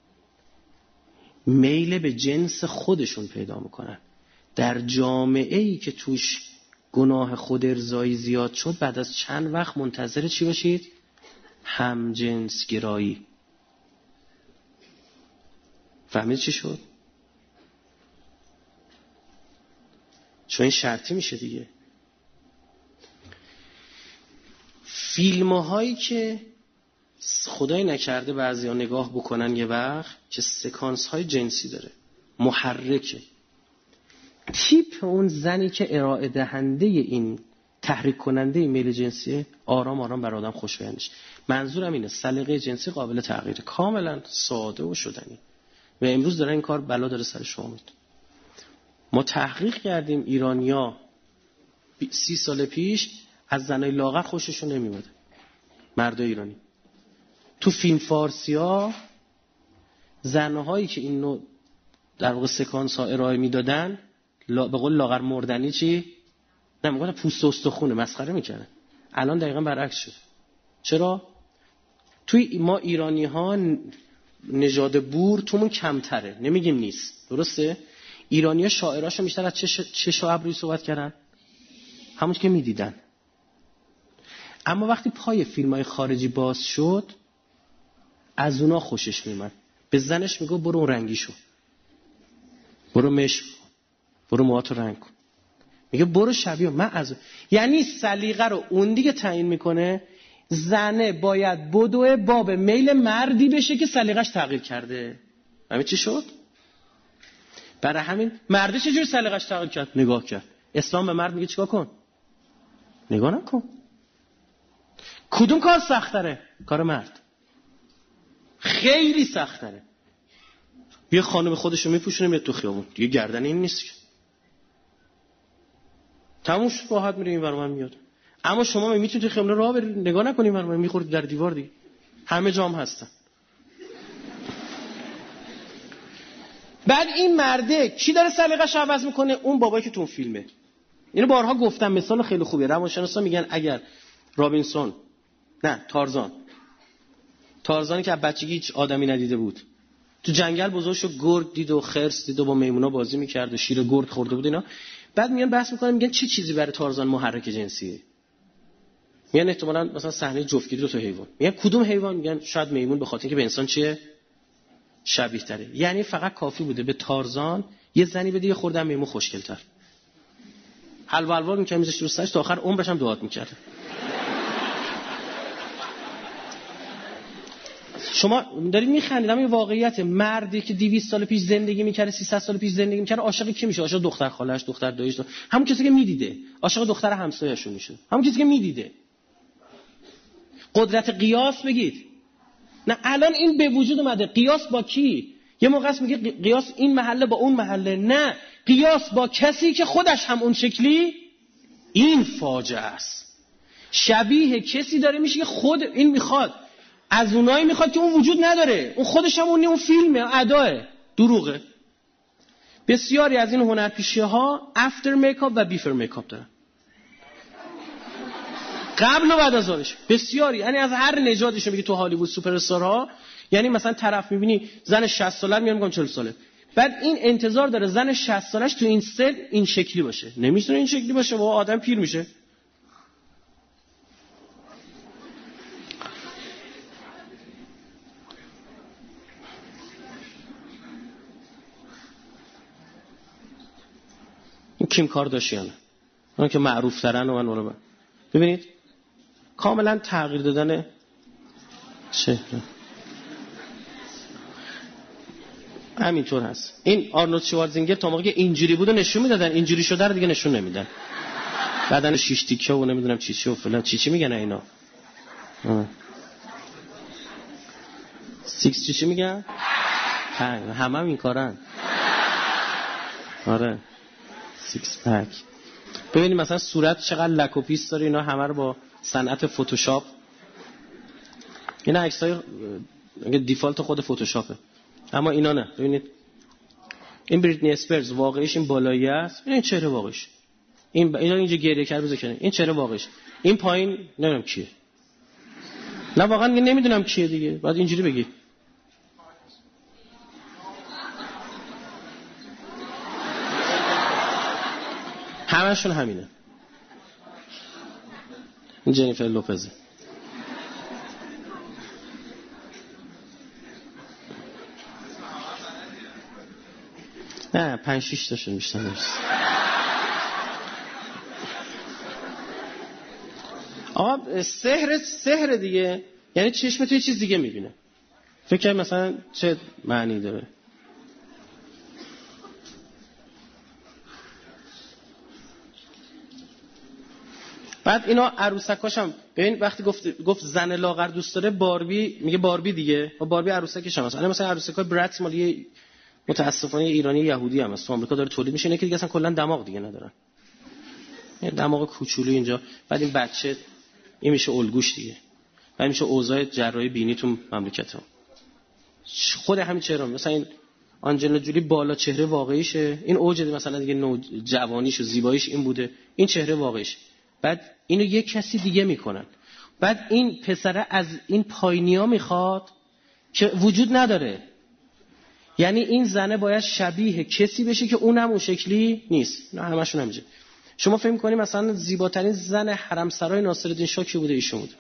میل به جنس خودشون پیدا میکنن. در جامعه‌ای که توش گناه خودارضایی زیاد شد، بعد از چند وقت منتظر چی باشید؟ هم جنس گرایی. فهمید چی شد؟ چون این شرطی میشه دیگه. فیلم‌هایی که خدای نکرده بعضیا نگاه بکنن یه وقت که سکانس های جنسی داره، محرکه، تیپ اون زنی که ارائه دهنده این تحریک کننده میل جنسیه، آرام آرام بر آدم خوشایند میشه. منظورم اینه سلیقه جنسی قابل تغییره، کاملا ساده و شدنی، و امروز داره این کار بلا داره سر شما میاد. ما تحقیق کردیم ایرانیا 30 سال پیش از زنای لاغر خوششون نمیاد، مردای ایرانی. تو فیلم فارسی ها زنهایی که این نوع در واقع سکانس ها ارائه میدادن به قول لاغر مردنی چی؟ نه میگن پوست و استخونه، مسخره میکنن. الان دقیقاً برعکس شد. چرا؟ توی ما ایرانی ها نژاد بور تومون کمتره، نمیگیم نیست، درسته؟ ایرانی ها شاعراشو بیشتر از چش و ابروی صحبت کردن، همون که میدیدن. اما وقتی پای فیلم های خارجی باز شد از اونا خوشش میمد. به زنش میگو برو اون رنگی شو، برو مشک، برو موهاتو رنگ کن، میگه برو شبیه من از. یعنی سلیقه رو اون دیگه تعیین میکنه. زنه باید بدوه باب میل مردی بشه که سلیقش تغییر کرده. همین چی شد؟ برای همین مرده چجوری سلیقش تغییر کرد؟ نگاه کرد. اسلام به مرد میگه چیکار کن؟ نگاه نکن. کدوم کار سخت‌تره؟ کار مرد. خیلی سخت‌تره. یه خانم خودشو میپوشونه میاد تو خیابون، دیگه گردن این نیست که. تموش راحت میره این ور من میاد. اما شما میتونید تو خیابون راه برید، نگاه نکنید ور من میخورید در دیوار دیگه. همه جام هستن. بعد این مرده کی داره سلیقه‌شو عوض میکنه؟ اون بابایی که تو اون فیلمه. اینو بارها گفتم، مثال خیلی خوبیه. روانشناسا میگن اگر رابینسون، نه تارزانی که از بچگی هیچ آدمی ندیده بود، تو جنگل بزرگ شد، گرگ دید و خرس دید و با میمونا بازی میکرد و شیر گرگ خورده بود اینا، بعد میان بحث میکنن میگن چه چیزی برای تارزان محرک جنسیه؟ میگن احتمالاً مثلا صحنه جفتگیری دو تا حیوان. میگن کدوم حیوان؟ میگن شاید میمون، به خاطر اینکه به انسان چیه شبیه تره. یعنی فقط کافی بوده به تارزان یه زنی بده یه خورده میمون خوشگل‌تر، حلوا میکنه میذاشت رو سرش، تا آخر عمرش هم دعات میکرد. شما دارید میخندید، اما این واقعیت. مردی که 200 سال پیش زندگی میکرده، 300 سال پیش زندگی میکرده، عاشق کی میشه؟ عاشق دختر خاله‌اش، دختر داییش، همون کسی که میدیده. عاشق دختر همسایه‌شون میشه، همون کسی که میدیده. قدرت قیاس بگید. نه الان این به وجود اومده. قیاس با کی؟ یه موقع است میگه قیاس این محله با اون محله. نه، قیاس با کسی که خودش هم اون شکلی. این فاجعه است. شبیه کسی داره میشه که خود این میخواد، از اونایی میخواد که اون وجود نداره، اون خودش هم اون فیلمه، اداه، دروغه. بسیاری از این هنرپیشه‌ها افتر میکاپ و بیفر میکاپ دارن، قبل و بعد از آنش. بسیاری، یعنی از هر نژادیشون. میگه تو هالیوود سوپر استارها، یعنی مثلا طرف میبینی زن 60 ساله میاد میگم 40 ساله، بعد این انتظار داره زن 60 سالش تو این سن این شکلی باشه. نمیتونه این شکلی باشه، با آدم پیر میشه. این کیم کارداشیانه، اون که معروف ترن و من ببینید کاملا تغییر دادن چهره. همینطور هست. این آرنولد شوارزنگر تا موقعی که اینجوری بود نشون میدادن، اینجوری شده رو دیگه نشون نمیدن. بدن شیش تیکه و نمیدونم چی و فلان چی میگن اینا. سیکس چی میگن؟ همه این کارن. آره سیکس پک. ببینید مثلا صورت چقدر لک و پیس داره، اینا همه رو با صنعت فتوشاپ. اینا عکسای دیفالت خود فتوشاپه، اما اینا نه. ببینید این بریتنی اسپرز واقعیش این بالایی است، این چهره واقعیش، اینا اینجا گریه کرد بذار کنه، این چهره واقعیش، این پایین نمیدونم کیه. نه واقعا نمیدونم کیه دیگه، باید اینجوری بگی. همشون همینه. این جنیفر لوپزه. نه 5-6 تاشون بیشتر نیست. آقا سحر دیگه. یعنی چشم تو یه چیز دیگه میبینه. فکر کنم مثلا چه معنی داره. بعد اینا عروسکاشم ببین وقتی گفت زن لاغر دوست داره باربی، میگه باربی دیگه، و باربی عروسکش هم هست. الان مثلا عروسکای برات مالی متاسفانه ایرانی یهودی هم هست تو آمریکا داره تولید میشه، اینه که دیگه اصلا کلا دماغ دیگه ندارن، یه دماغ کوچولو اینجا. بعد این بچه این میشه الگوش دیگه، بعد میشه اوضاع جراحی بینی تو مملکتم. خود همین چهره مثلا این آنجلینا جولی بالا چهره واقعیشه، این اوج مثلا دیگه جوانیش و زیباییش این بوده، این چهره واقعیش. بعد اینو یک کسی دیگه میکنن. بعد این پسره از این پایینیا میخواد که وجود نداره، یعنی این زنه باید شبیه کسی بشه که اونم اون شکلی نیست. نه همشون همینجه. شما فکر می‌کنید مثلا زیباترین زن حرم سرای ناصرالدین شاه کی بوده؟ ایشون بود.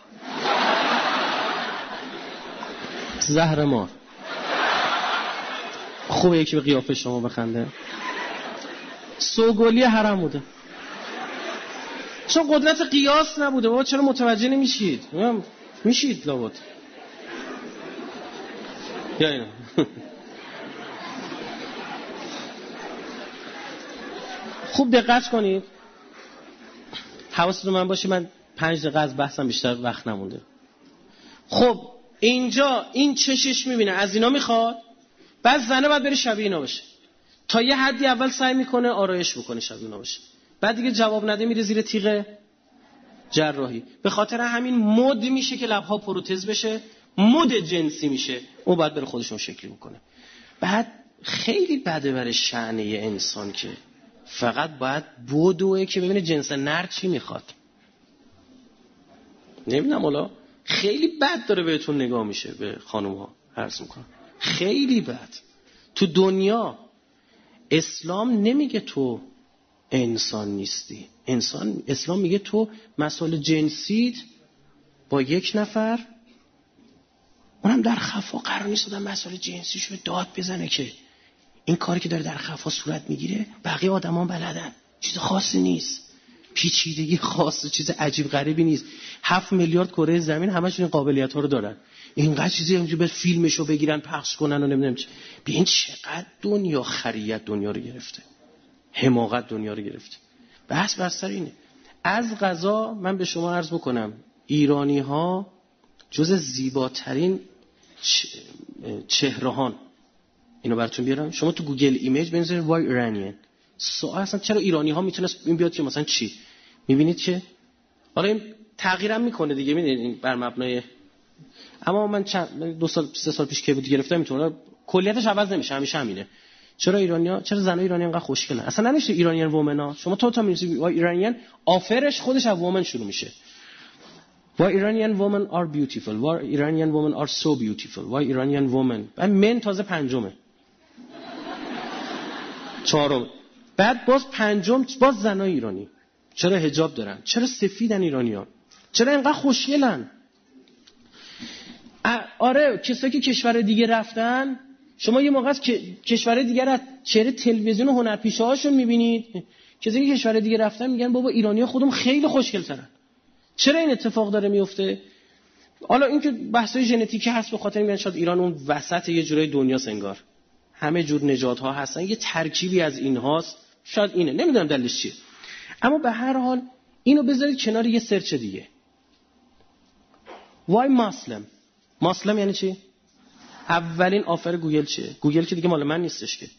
زهرمار. خوبه یکی به قیافه شما بخنده. سوگلی حرم بوده. چون قدرت قیاس نبوده. بابا چرا متوجه نمیشید؟ میشید لابد. یا اینا. خوب دقت کنید. حواستون من باشه، من 5 دقیقه از بحثم بیشتر وقت نمونده. خب اینجا این چشش میبینه از اینا میخواد، بعد زنه باید بره شبیه اینا باشه. تا یه حدی اول سعی میکنه آرایش بکنه شبیه اینا باشه، بعد دیگه جواب نده میره زیر تیغ جراحی. به خاطر همین مد میشه که لبها پروتز بشه، مد جنسی میشه، اون باید بره خودشون شکلی بکنه. بعد خیلی بده برای شأن انسان که فقط باید بدوه که ببینه جنس نر چی میخواد. نمیدونم حالا خیلی بد داره بهتون نگاه میشه، به خانوم ها عرض میکنم خیلی بد. تو دنیا اسلام نمیگه تو انسان نیستی، اسلام میگه تو مسائل جنسیت با یک نفر، اونم در خفا قرار نیست آدم مسائل جنسیشو داد بزنه که این کاری که داره در خفا صورت میگیره بقیه آدمان بلدن، چیز خاصی نیست، پیچیدگی خاصه، چیز عجیب غریبی نیست. 7 میلیارد کره زمین همشون این قابلیت ها رو دارن. اینقدر چیزی همونجوری به فیلمشو بگیرن پخش کنن و نمیدونم چی. ببین چقدر دنیا خریت دنیا رو گرفته، حماقت دنیا رو گرفته. بحث بر سر اینه. از قضا من به شما عرض بکنم ایرانی ها جز زیباترین چهرهان، اینو براتون بیارم. شما تو گوگل ایمیج بنویسید وای ایرانیان، سوال اصلا چرا ایرانی ها میتونست این بیاد که مثلا چی میبینید که حالا این تغییرم میکنه دیگه، میدونید این بر مبنای، اما من 2 سال 3 سال پیش که بود گرفتم اینطوره کلیتش عوض نمیشه، همیشه همینه. چرا ایرانی‌ها، چرا زنای ایرانی انقدر خوشگلن؟ اصلا نمیشه ایرانیان وومنا. شما تا می‌نویسید وای ایرانیان آفرش خودش از وومن شروع میشه. Why Iranian women are beautiful. Why Iranian women are so beautiful. Why Iranian women. بعد من تازه پنجمه. 4م. بعد باز 5م باز زنای ایرانی. چرا حجاب دارن؟ چرا سفیدن ایرانیان؟ چرا اینقدر خوشگلن؟ آره کسایی که کشور دیگه رفتن، شما یه موقع از کشور دیگه را چهره تلویزیون و هنرپیشه‌هاشون می‌بینید، کسایی که کشور دیگه رفتن میگن بابا ایرانی‌ها خودم خیلی خوشگل‌ترن. چرا این اتفاق داره میفته؟ حالا این که بحث‌های ژنتیکی هست، به خاطر میگن شاید ایران اون وسط یه جورای دنیا سنگار همه جور نژادها هستن، یه ترکیبی از اینهاست، شاید اینه، نمیدونم دلیلش چیه. اما به هر حال اینو بذارید کنار یه سرچ دیگه. Why Muslim یعنی چی؟ اولین آفر گوگل چیه؟ گوگل که دیگه مال من نیستش که.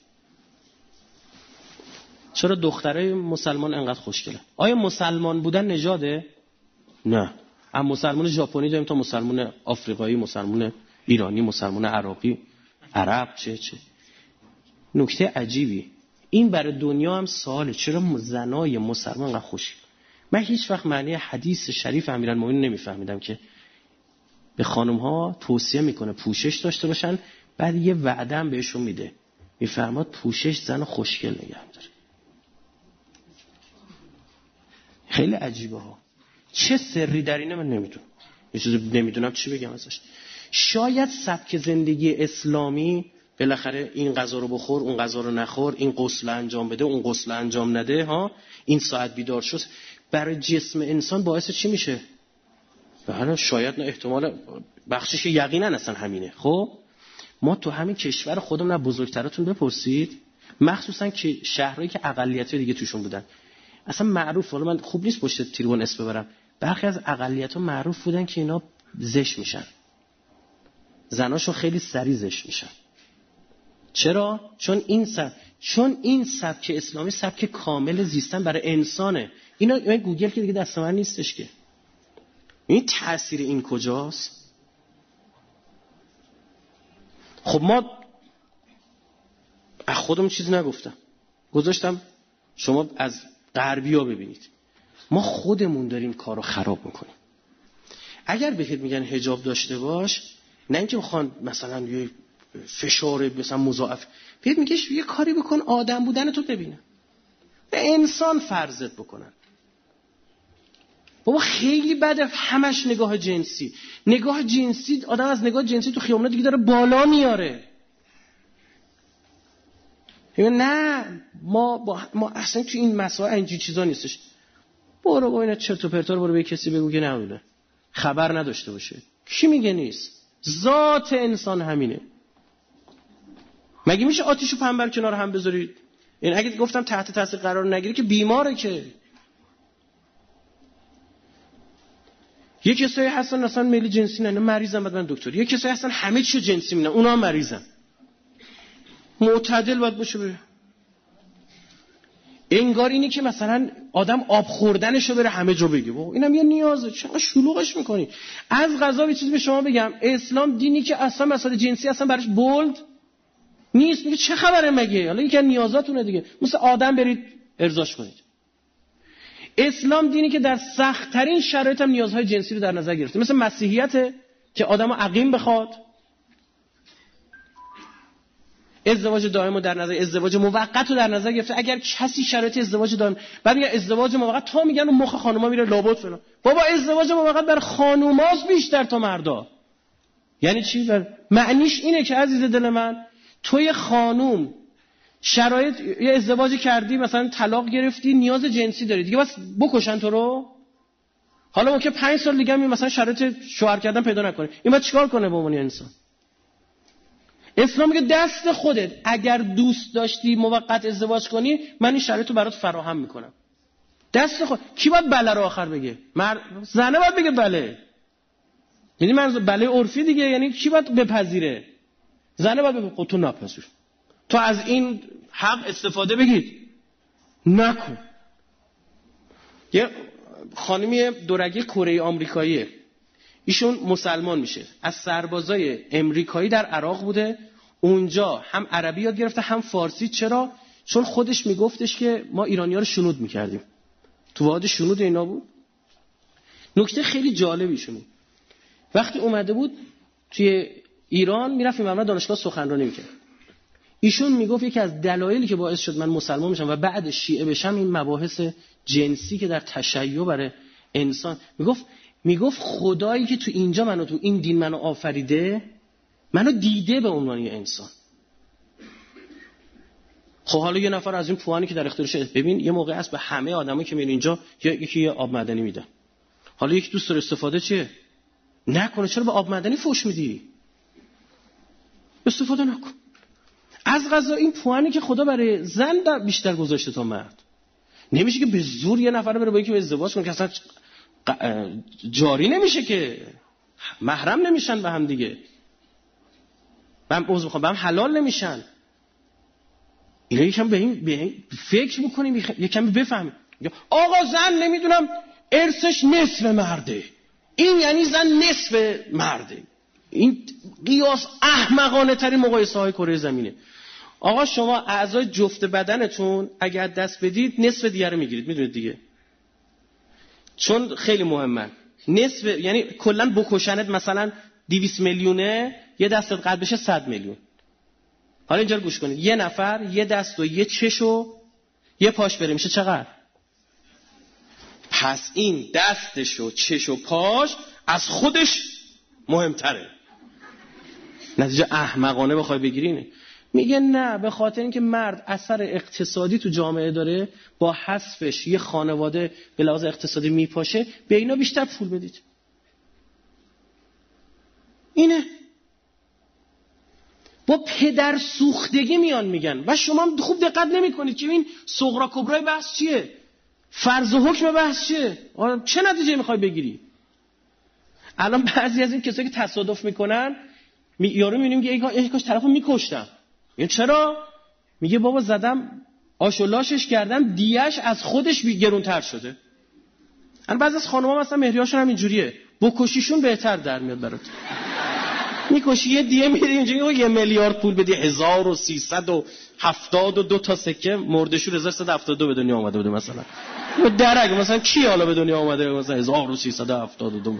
چرا دخترای مسلمان انقدر خوشگله؟ آیا مسلمان بودن نژاده؟ نه. اما مسلمان ژاپنی داریم تا مسلمان آفریقایی، مسلمان ایرانی، مسلمان عراقی، عرب، چه نکته عجیبی. این برای دنیا هم سواله، چرا زنای مسلمان انقدر خوشگل؟ من هیچ وقت معنی حدیث شریف امیرالمومنین نمیفهمیدم که به خانم ها توصیه میکنه پوشش داشته باشن، بعد یه وعده هم بهشون میده، میفرماد پوشش زن خوشگل نگه داره. خیلی عجیبه ها. چه سری در اینه من نمیدونم، یه چیزی نمیدونم چی بگم ازش. شاید سبک زندگی اسلامی بالاخره این غذا رو بخور اون غذا رو نخور، این غسل انجام بده اون غسل انجام نده ها، این ساعت بیدار شد، برای جسم انسان باعث چی میشه؟ حالا شاید نه، احتمال بخشش یقینا اصلا همینه. خب ما تو همین کشور خودمون از بزرگتراتون بپرسید، مخصوصا که شهرهایی که اقلیت‌های دیگه توشون بودن اصلا معروف، حالا من خوب نیست پشت تریبون اسم ببرم، برخی از اقلیت‌ها معروف بودن که اینا زشت میشن، زناشون خیلی سریع زشت میشن. چرا؟ چون این سبک اسلامی سبک کامل زیستن برای انسانه. اینا گوگل که دیگه دست من نیستش که. این تأثیر این کجاست؟ خب ما از خودمون چیزی نگفتم، گذاشتم شما از غربی‌ها ببینید. ما خودمون داریم کارو خراب میکنیم. اگر بهت میگن حجاب داشته باش، نه اینکه بخوان مثلا یه فشار مثلا مضاعف، بهت میگه یه کاری بکن آدم بودن تو ببینه، به انسان فرضت بکنن. بابا خیلی بده همش نگاه جنسی. نگاه جنسی، آدم از نگاه جنسی تو خیابون دیگه داره بالا میاره. نه ما اصلا تو این مسائل اینجوری چیزا نیستش. برو با اینا چرت و پرتا رو برو به کسی بگو که نمیدونه، خبر نداشته باشه. کی میگه نیست؟ ذات انسان همینه. مگه میشه آتیشو پنبر کنار هم بذارید؟ این اگه گفتم تحت تاثیر قرار نگیره که بیماره. که یه کسایی هستن اصلا میل جنسی نه، مریضن، بعد من دکتر. یه کسایی هستن همه چیو جنسی میبینن، اونا هم مریضن. معتدل باید باشه. انگار اینی که مثلا آدم آب خوردنشو بره همه جا بگه، اینم یه نیازه، چقدر شلوغش میکنی. از قضا یه چیزی به شما بگم، اسلام دینی که اصلا مسئله جنسی اصلا براش بولد نیست. میگه چه خبره مگه، حالا یکی از نیازاتونه دیگه، مثل آدم برید ارضاش کنید. اسلام دینی که در سخت ترین شرایط هم نیازهای جنسی رو در نظر گرفته، مثل مسیحیت که آدمو عقیم بخواد، ازدواج دائم رو در نظر، ازدواج موقت رو در نظر گرفته. اگر کسی شرایط ازدواج دائم، بعد میگه ازدواج موقت، تا میگن اون مخ خانوما میره لابد فلان. بابا ازدواج موقت برای خانوماست بیشتر تا مردا. یعنی چی؟ معنیش اینه که عزیز دل من، توی خانوم شرایط یه ازدواج کردی، مثلا طلاق گرفتی، نیاز جنسی داری دیگه، بس بکشن تو رو. حالا ممکنه 5 سال دیگه هم مثلا شرایط شوهر کردن پیدا نکنه، این باید چیکار کنه به عنوان انسان؟ اسلام میگه دست خودت، اگر دوست داشتی موقت ازدواج کنی، من این شرایطو برات فراهم میکنم. دست خود. کی باید بله رو آخر بگه؟ زنه باید بگه بله. یعنی من بله عرفی دیگه، یعنی کی باید بپذیره؟ زنه باید بگه تو نپذیر، تو از این حق استفاده بگیر نکن. یه خانمی دورگه کره آمریکاییه، ایشون مسلمان میشه، از سربازای امریکایی در عراق بوده، اونجا هم عربی یاد گرفته هم فارسی. چرا؟ چون خودش میگفتش که ما ایرانی‌ها رو شنود میکردیم، تو واد شنود اینا بود. نکته خیلی جالبیشونه، وقتی اومده بود توی ایران میرفت این دانشگاه سخنرانی میکرد. ایشون میگفت یکی از دلایلی که باعث شد من مسلمان بشم و بعد شیعه بشم این مباحث جنسی که در تشیع برای انسان، میگفت خدایی که تو اینجا منو، تو این دین منو آفریده، منو دیده به عنوان یه انسان. خب حالا یه نفر از این پوانی که در اختیارش، ببین یه موقع است به همه آدمایی که میرن اینجا یکی آب معدنی میدن. حالا یکی دوست داره استفاده چیه نکنه، چرا به آب معدنی فوش میدی؟ استفاده نکن. از قضا این پوانی که خدا برای زن بیشتر گذاشته تا مرد، نمیشه که به زور یه نفر بره با یکی ازدواج کنه که اصلا جاری نمیشه، که محرم نمیشن به هم دیگه، به هم حلال نمیشن. اینا یکم به این فکر بکنیم، یکم بفهمیم. آقا زن نمیدونم ارثش نصف مرده، این یعنی زن نصف مرده. این قیاس احمقانه ترین مقایسه های کره زمینه. آقا شما اعضای جفت بدنتون اگر دست بدید نصف دیگه رو میگیرید، میدونید دیگه، چون خیلی مهمن. نصف یعنی کلا بکشنت مثلا 200 میلیونه، یه دستت قد بشه 100 میلیون. حالا اینجا رو گوش کنید، یه نفر یه دست و یه چش و یه پاش بره میشه چقدر؟ پس این دستش و چش و پاش از خودش مهمتره. نتیجه احمقانه بخوای بگیرینه. میگه نه، به خاطر اینکه مرد اثر اقتصادی تو جامعه داره، با حذفش یه خانواده به لحاظ اقتصادی میپاشه، به اینا بیشتر پول بدید. اینه. با پدر سوختگی میان میگن و شما خوب دقت نمیکنید که این صغرا کبرای بحث چیه؟ فرض و حکم بحث چیه؟ چه نتیجه میخوای بگیری؟ الان بعضی از این کسایی که تصادف میکنن یارو میبینیم که ای کاش طرفو میکشتم. یعنی چرا؟ میگه بابا زدم آش و لاشش کردم، دیهش از خودش گرونتر شده. الان بعضی از خانم‌ها مثلا مهریه‌هاشون هم اینجوریه، بکشیشون بهتر در میاد برات. میکشی یه دیه میری اینجوری 1 میلیارد پول بدی، 1372 تا سکه مردشور 1372 به دنیا اومده بوده مثلا. درک مثلا کی حالا به دنیا اومده مثلا 1372.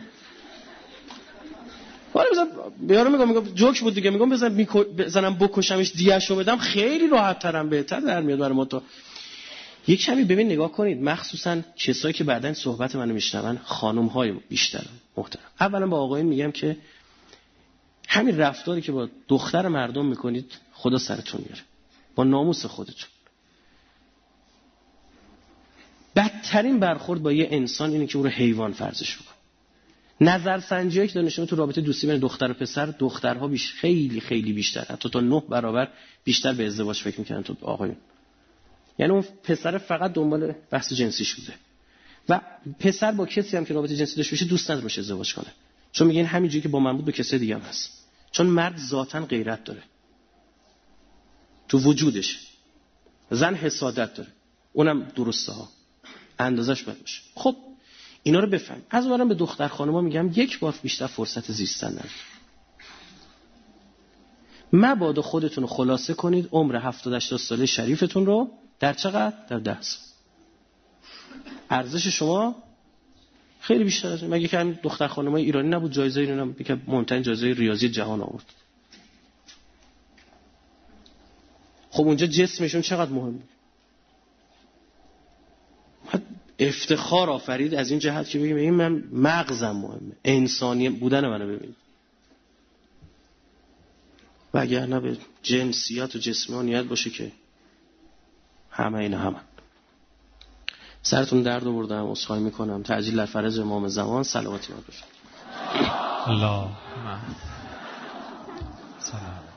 ولی مثلا بیارم میگم جوک بود دیگه، میگم بزنم بکشمش دیهشو بدم خیلی راحت ترم بهتر در میاد برای ما. تو یک کمی ببین نگاه کنید، مخصوصا کسایی که بعداً صحبت منو میشنون، خانم‌های بیشتر محترم، اولا با آقایون میگم که همین رفتاری که با دختر مردم میکنید خدا سرتون میاره، با ناموس خودتون. بدترین برخورد با یه انسان اینه که او رو حیوان فرضش بکنه. نظرسنجی‌هایی که دانشجویان تو رابطه دوستی بین دختر و پسر، دخترها خیلی خیلی بیشتر، حتی تا 9 برابر بیشتر به ازدواج فکر میکنن تو آقایون. یعنی اون پسر فقط دنبال بحث جنسیش بوده و پسر با کسی هم که رابطه جنسی داشته باشه دوست نداره باشه ازدواج کنه، چون میگن همینجوری که با من بود به کسی دیگه هم هست. چون مرد ذاتاً غیرت داره تو وجودش، زن حسادت داره، اونم درسته ها، اندازش باید باشه. خب اینا رو بفهم. از اونورم به دختر خانم‌ها میگم یک بار بیشتر فرصت زیستن ندید. مبادا خودتون رو خلاصه کنید عمر 70-80 ساله شریفتون رو در چقدر؟ در 10 سال. ارزش شما خیلی بیشتر از مگه که همین دختر خانمای ایرانی نبود جایزه اینا که مهمترین جایزه ریاضی جهان آورد. خب اونجا جسمشون چقدر مهمه. افتخار آفرید از این جهت که بگیم من مغزم مهمه، انسانی بودن منو ببین، وگرنه به جنسیت و جسمانیت باشه که همه اینا همه. سرتون درد آوردم، عذرخواهی میکنم. تعجیل در فرج امام زمان. صلواتی یاد بفرمایید. اللهم صل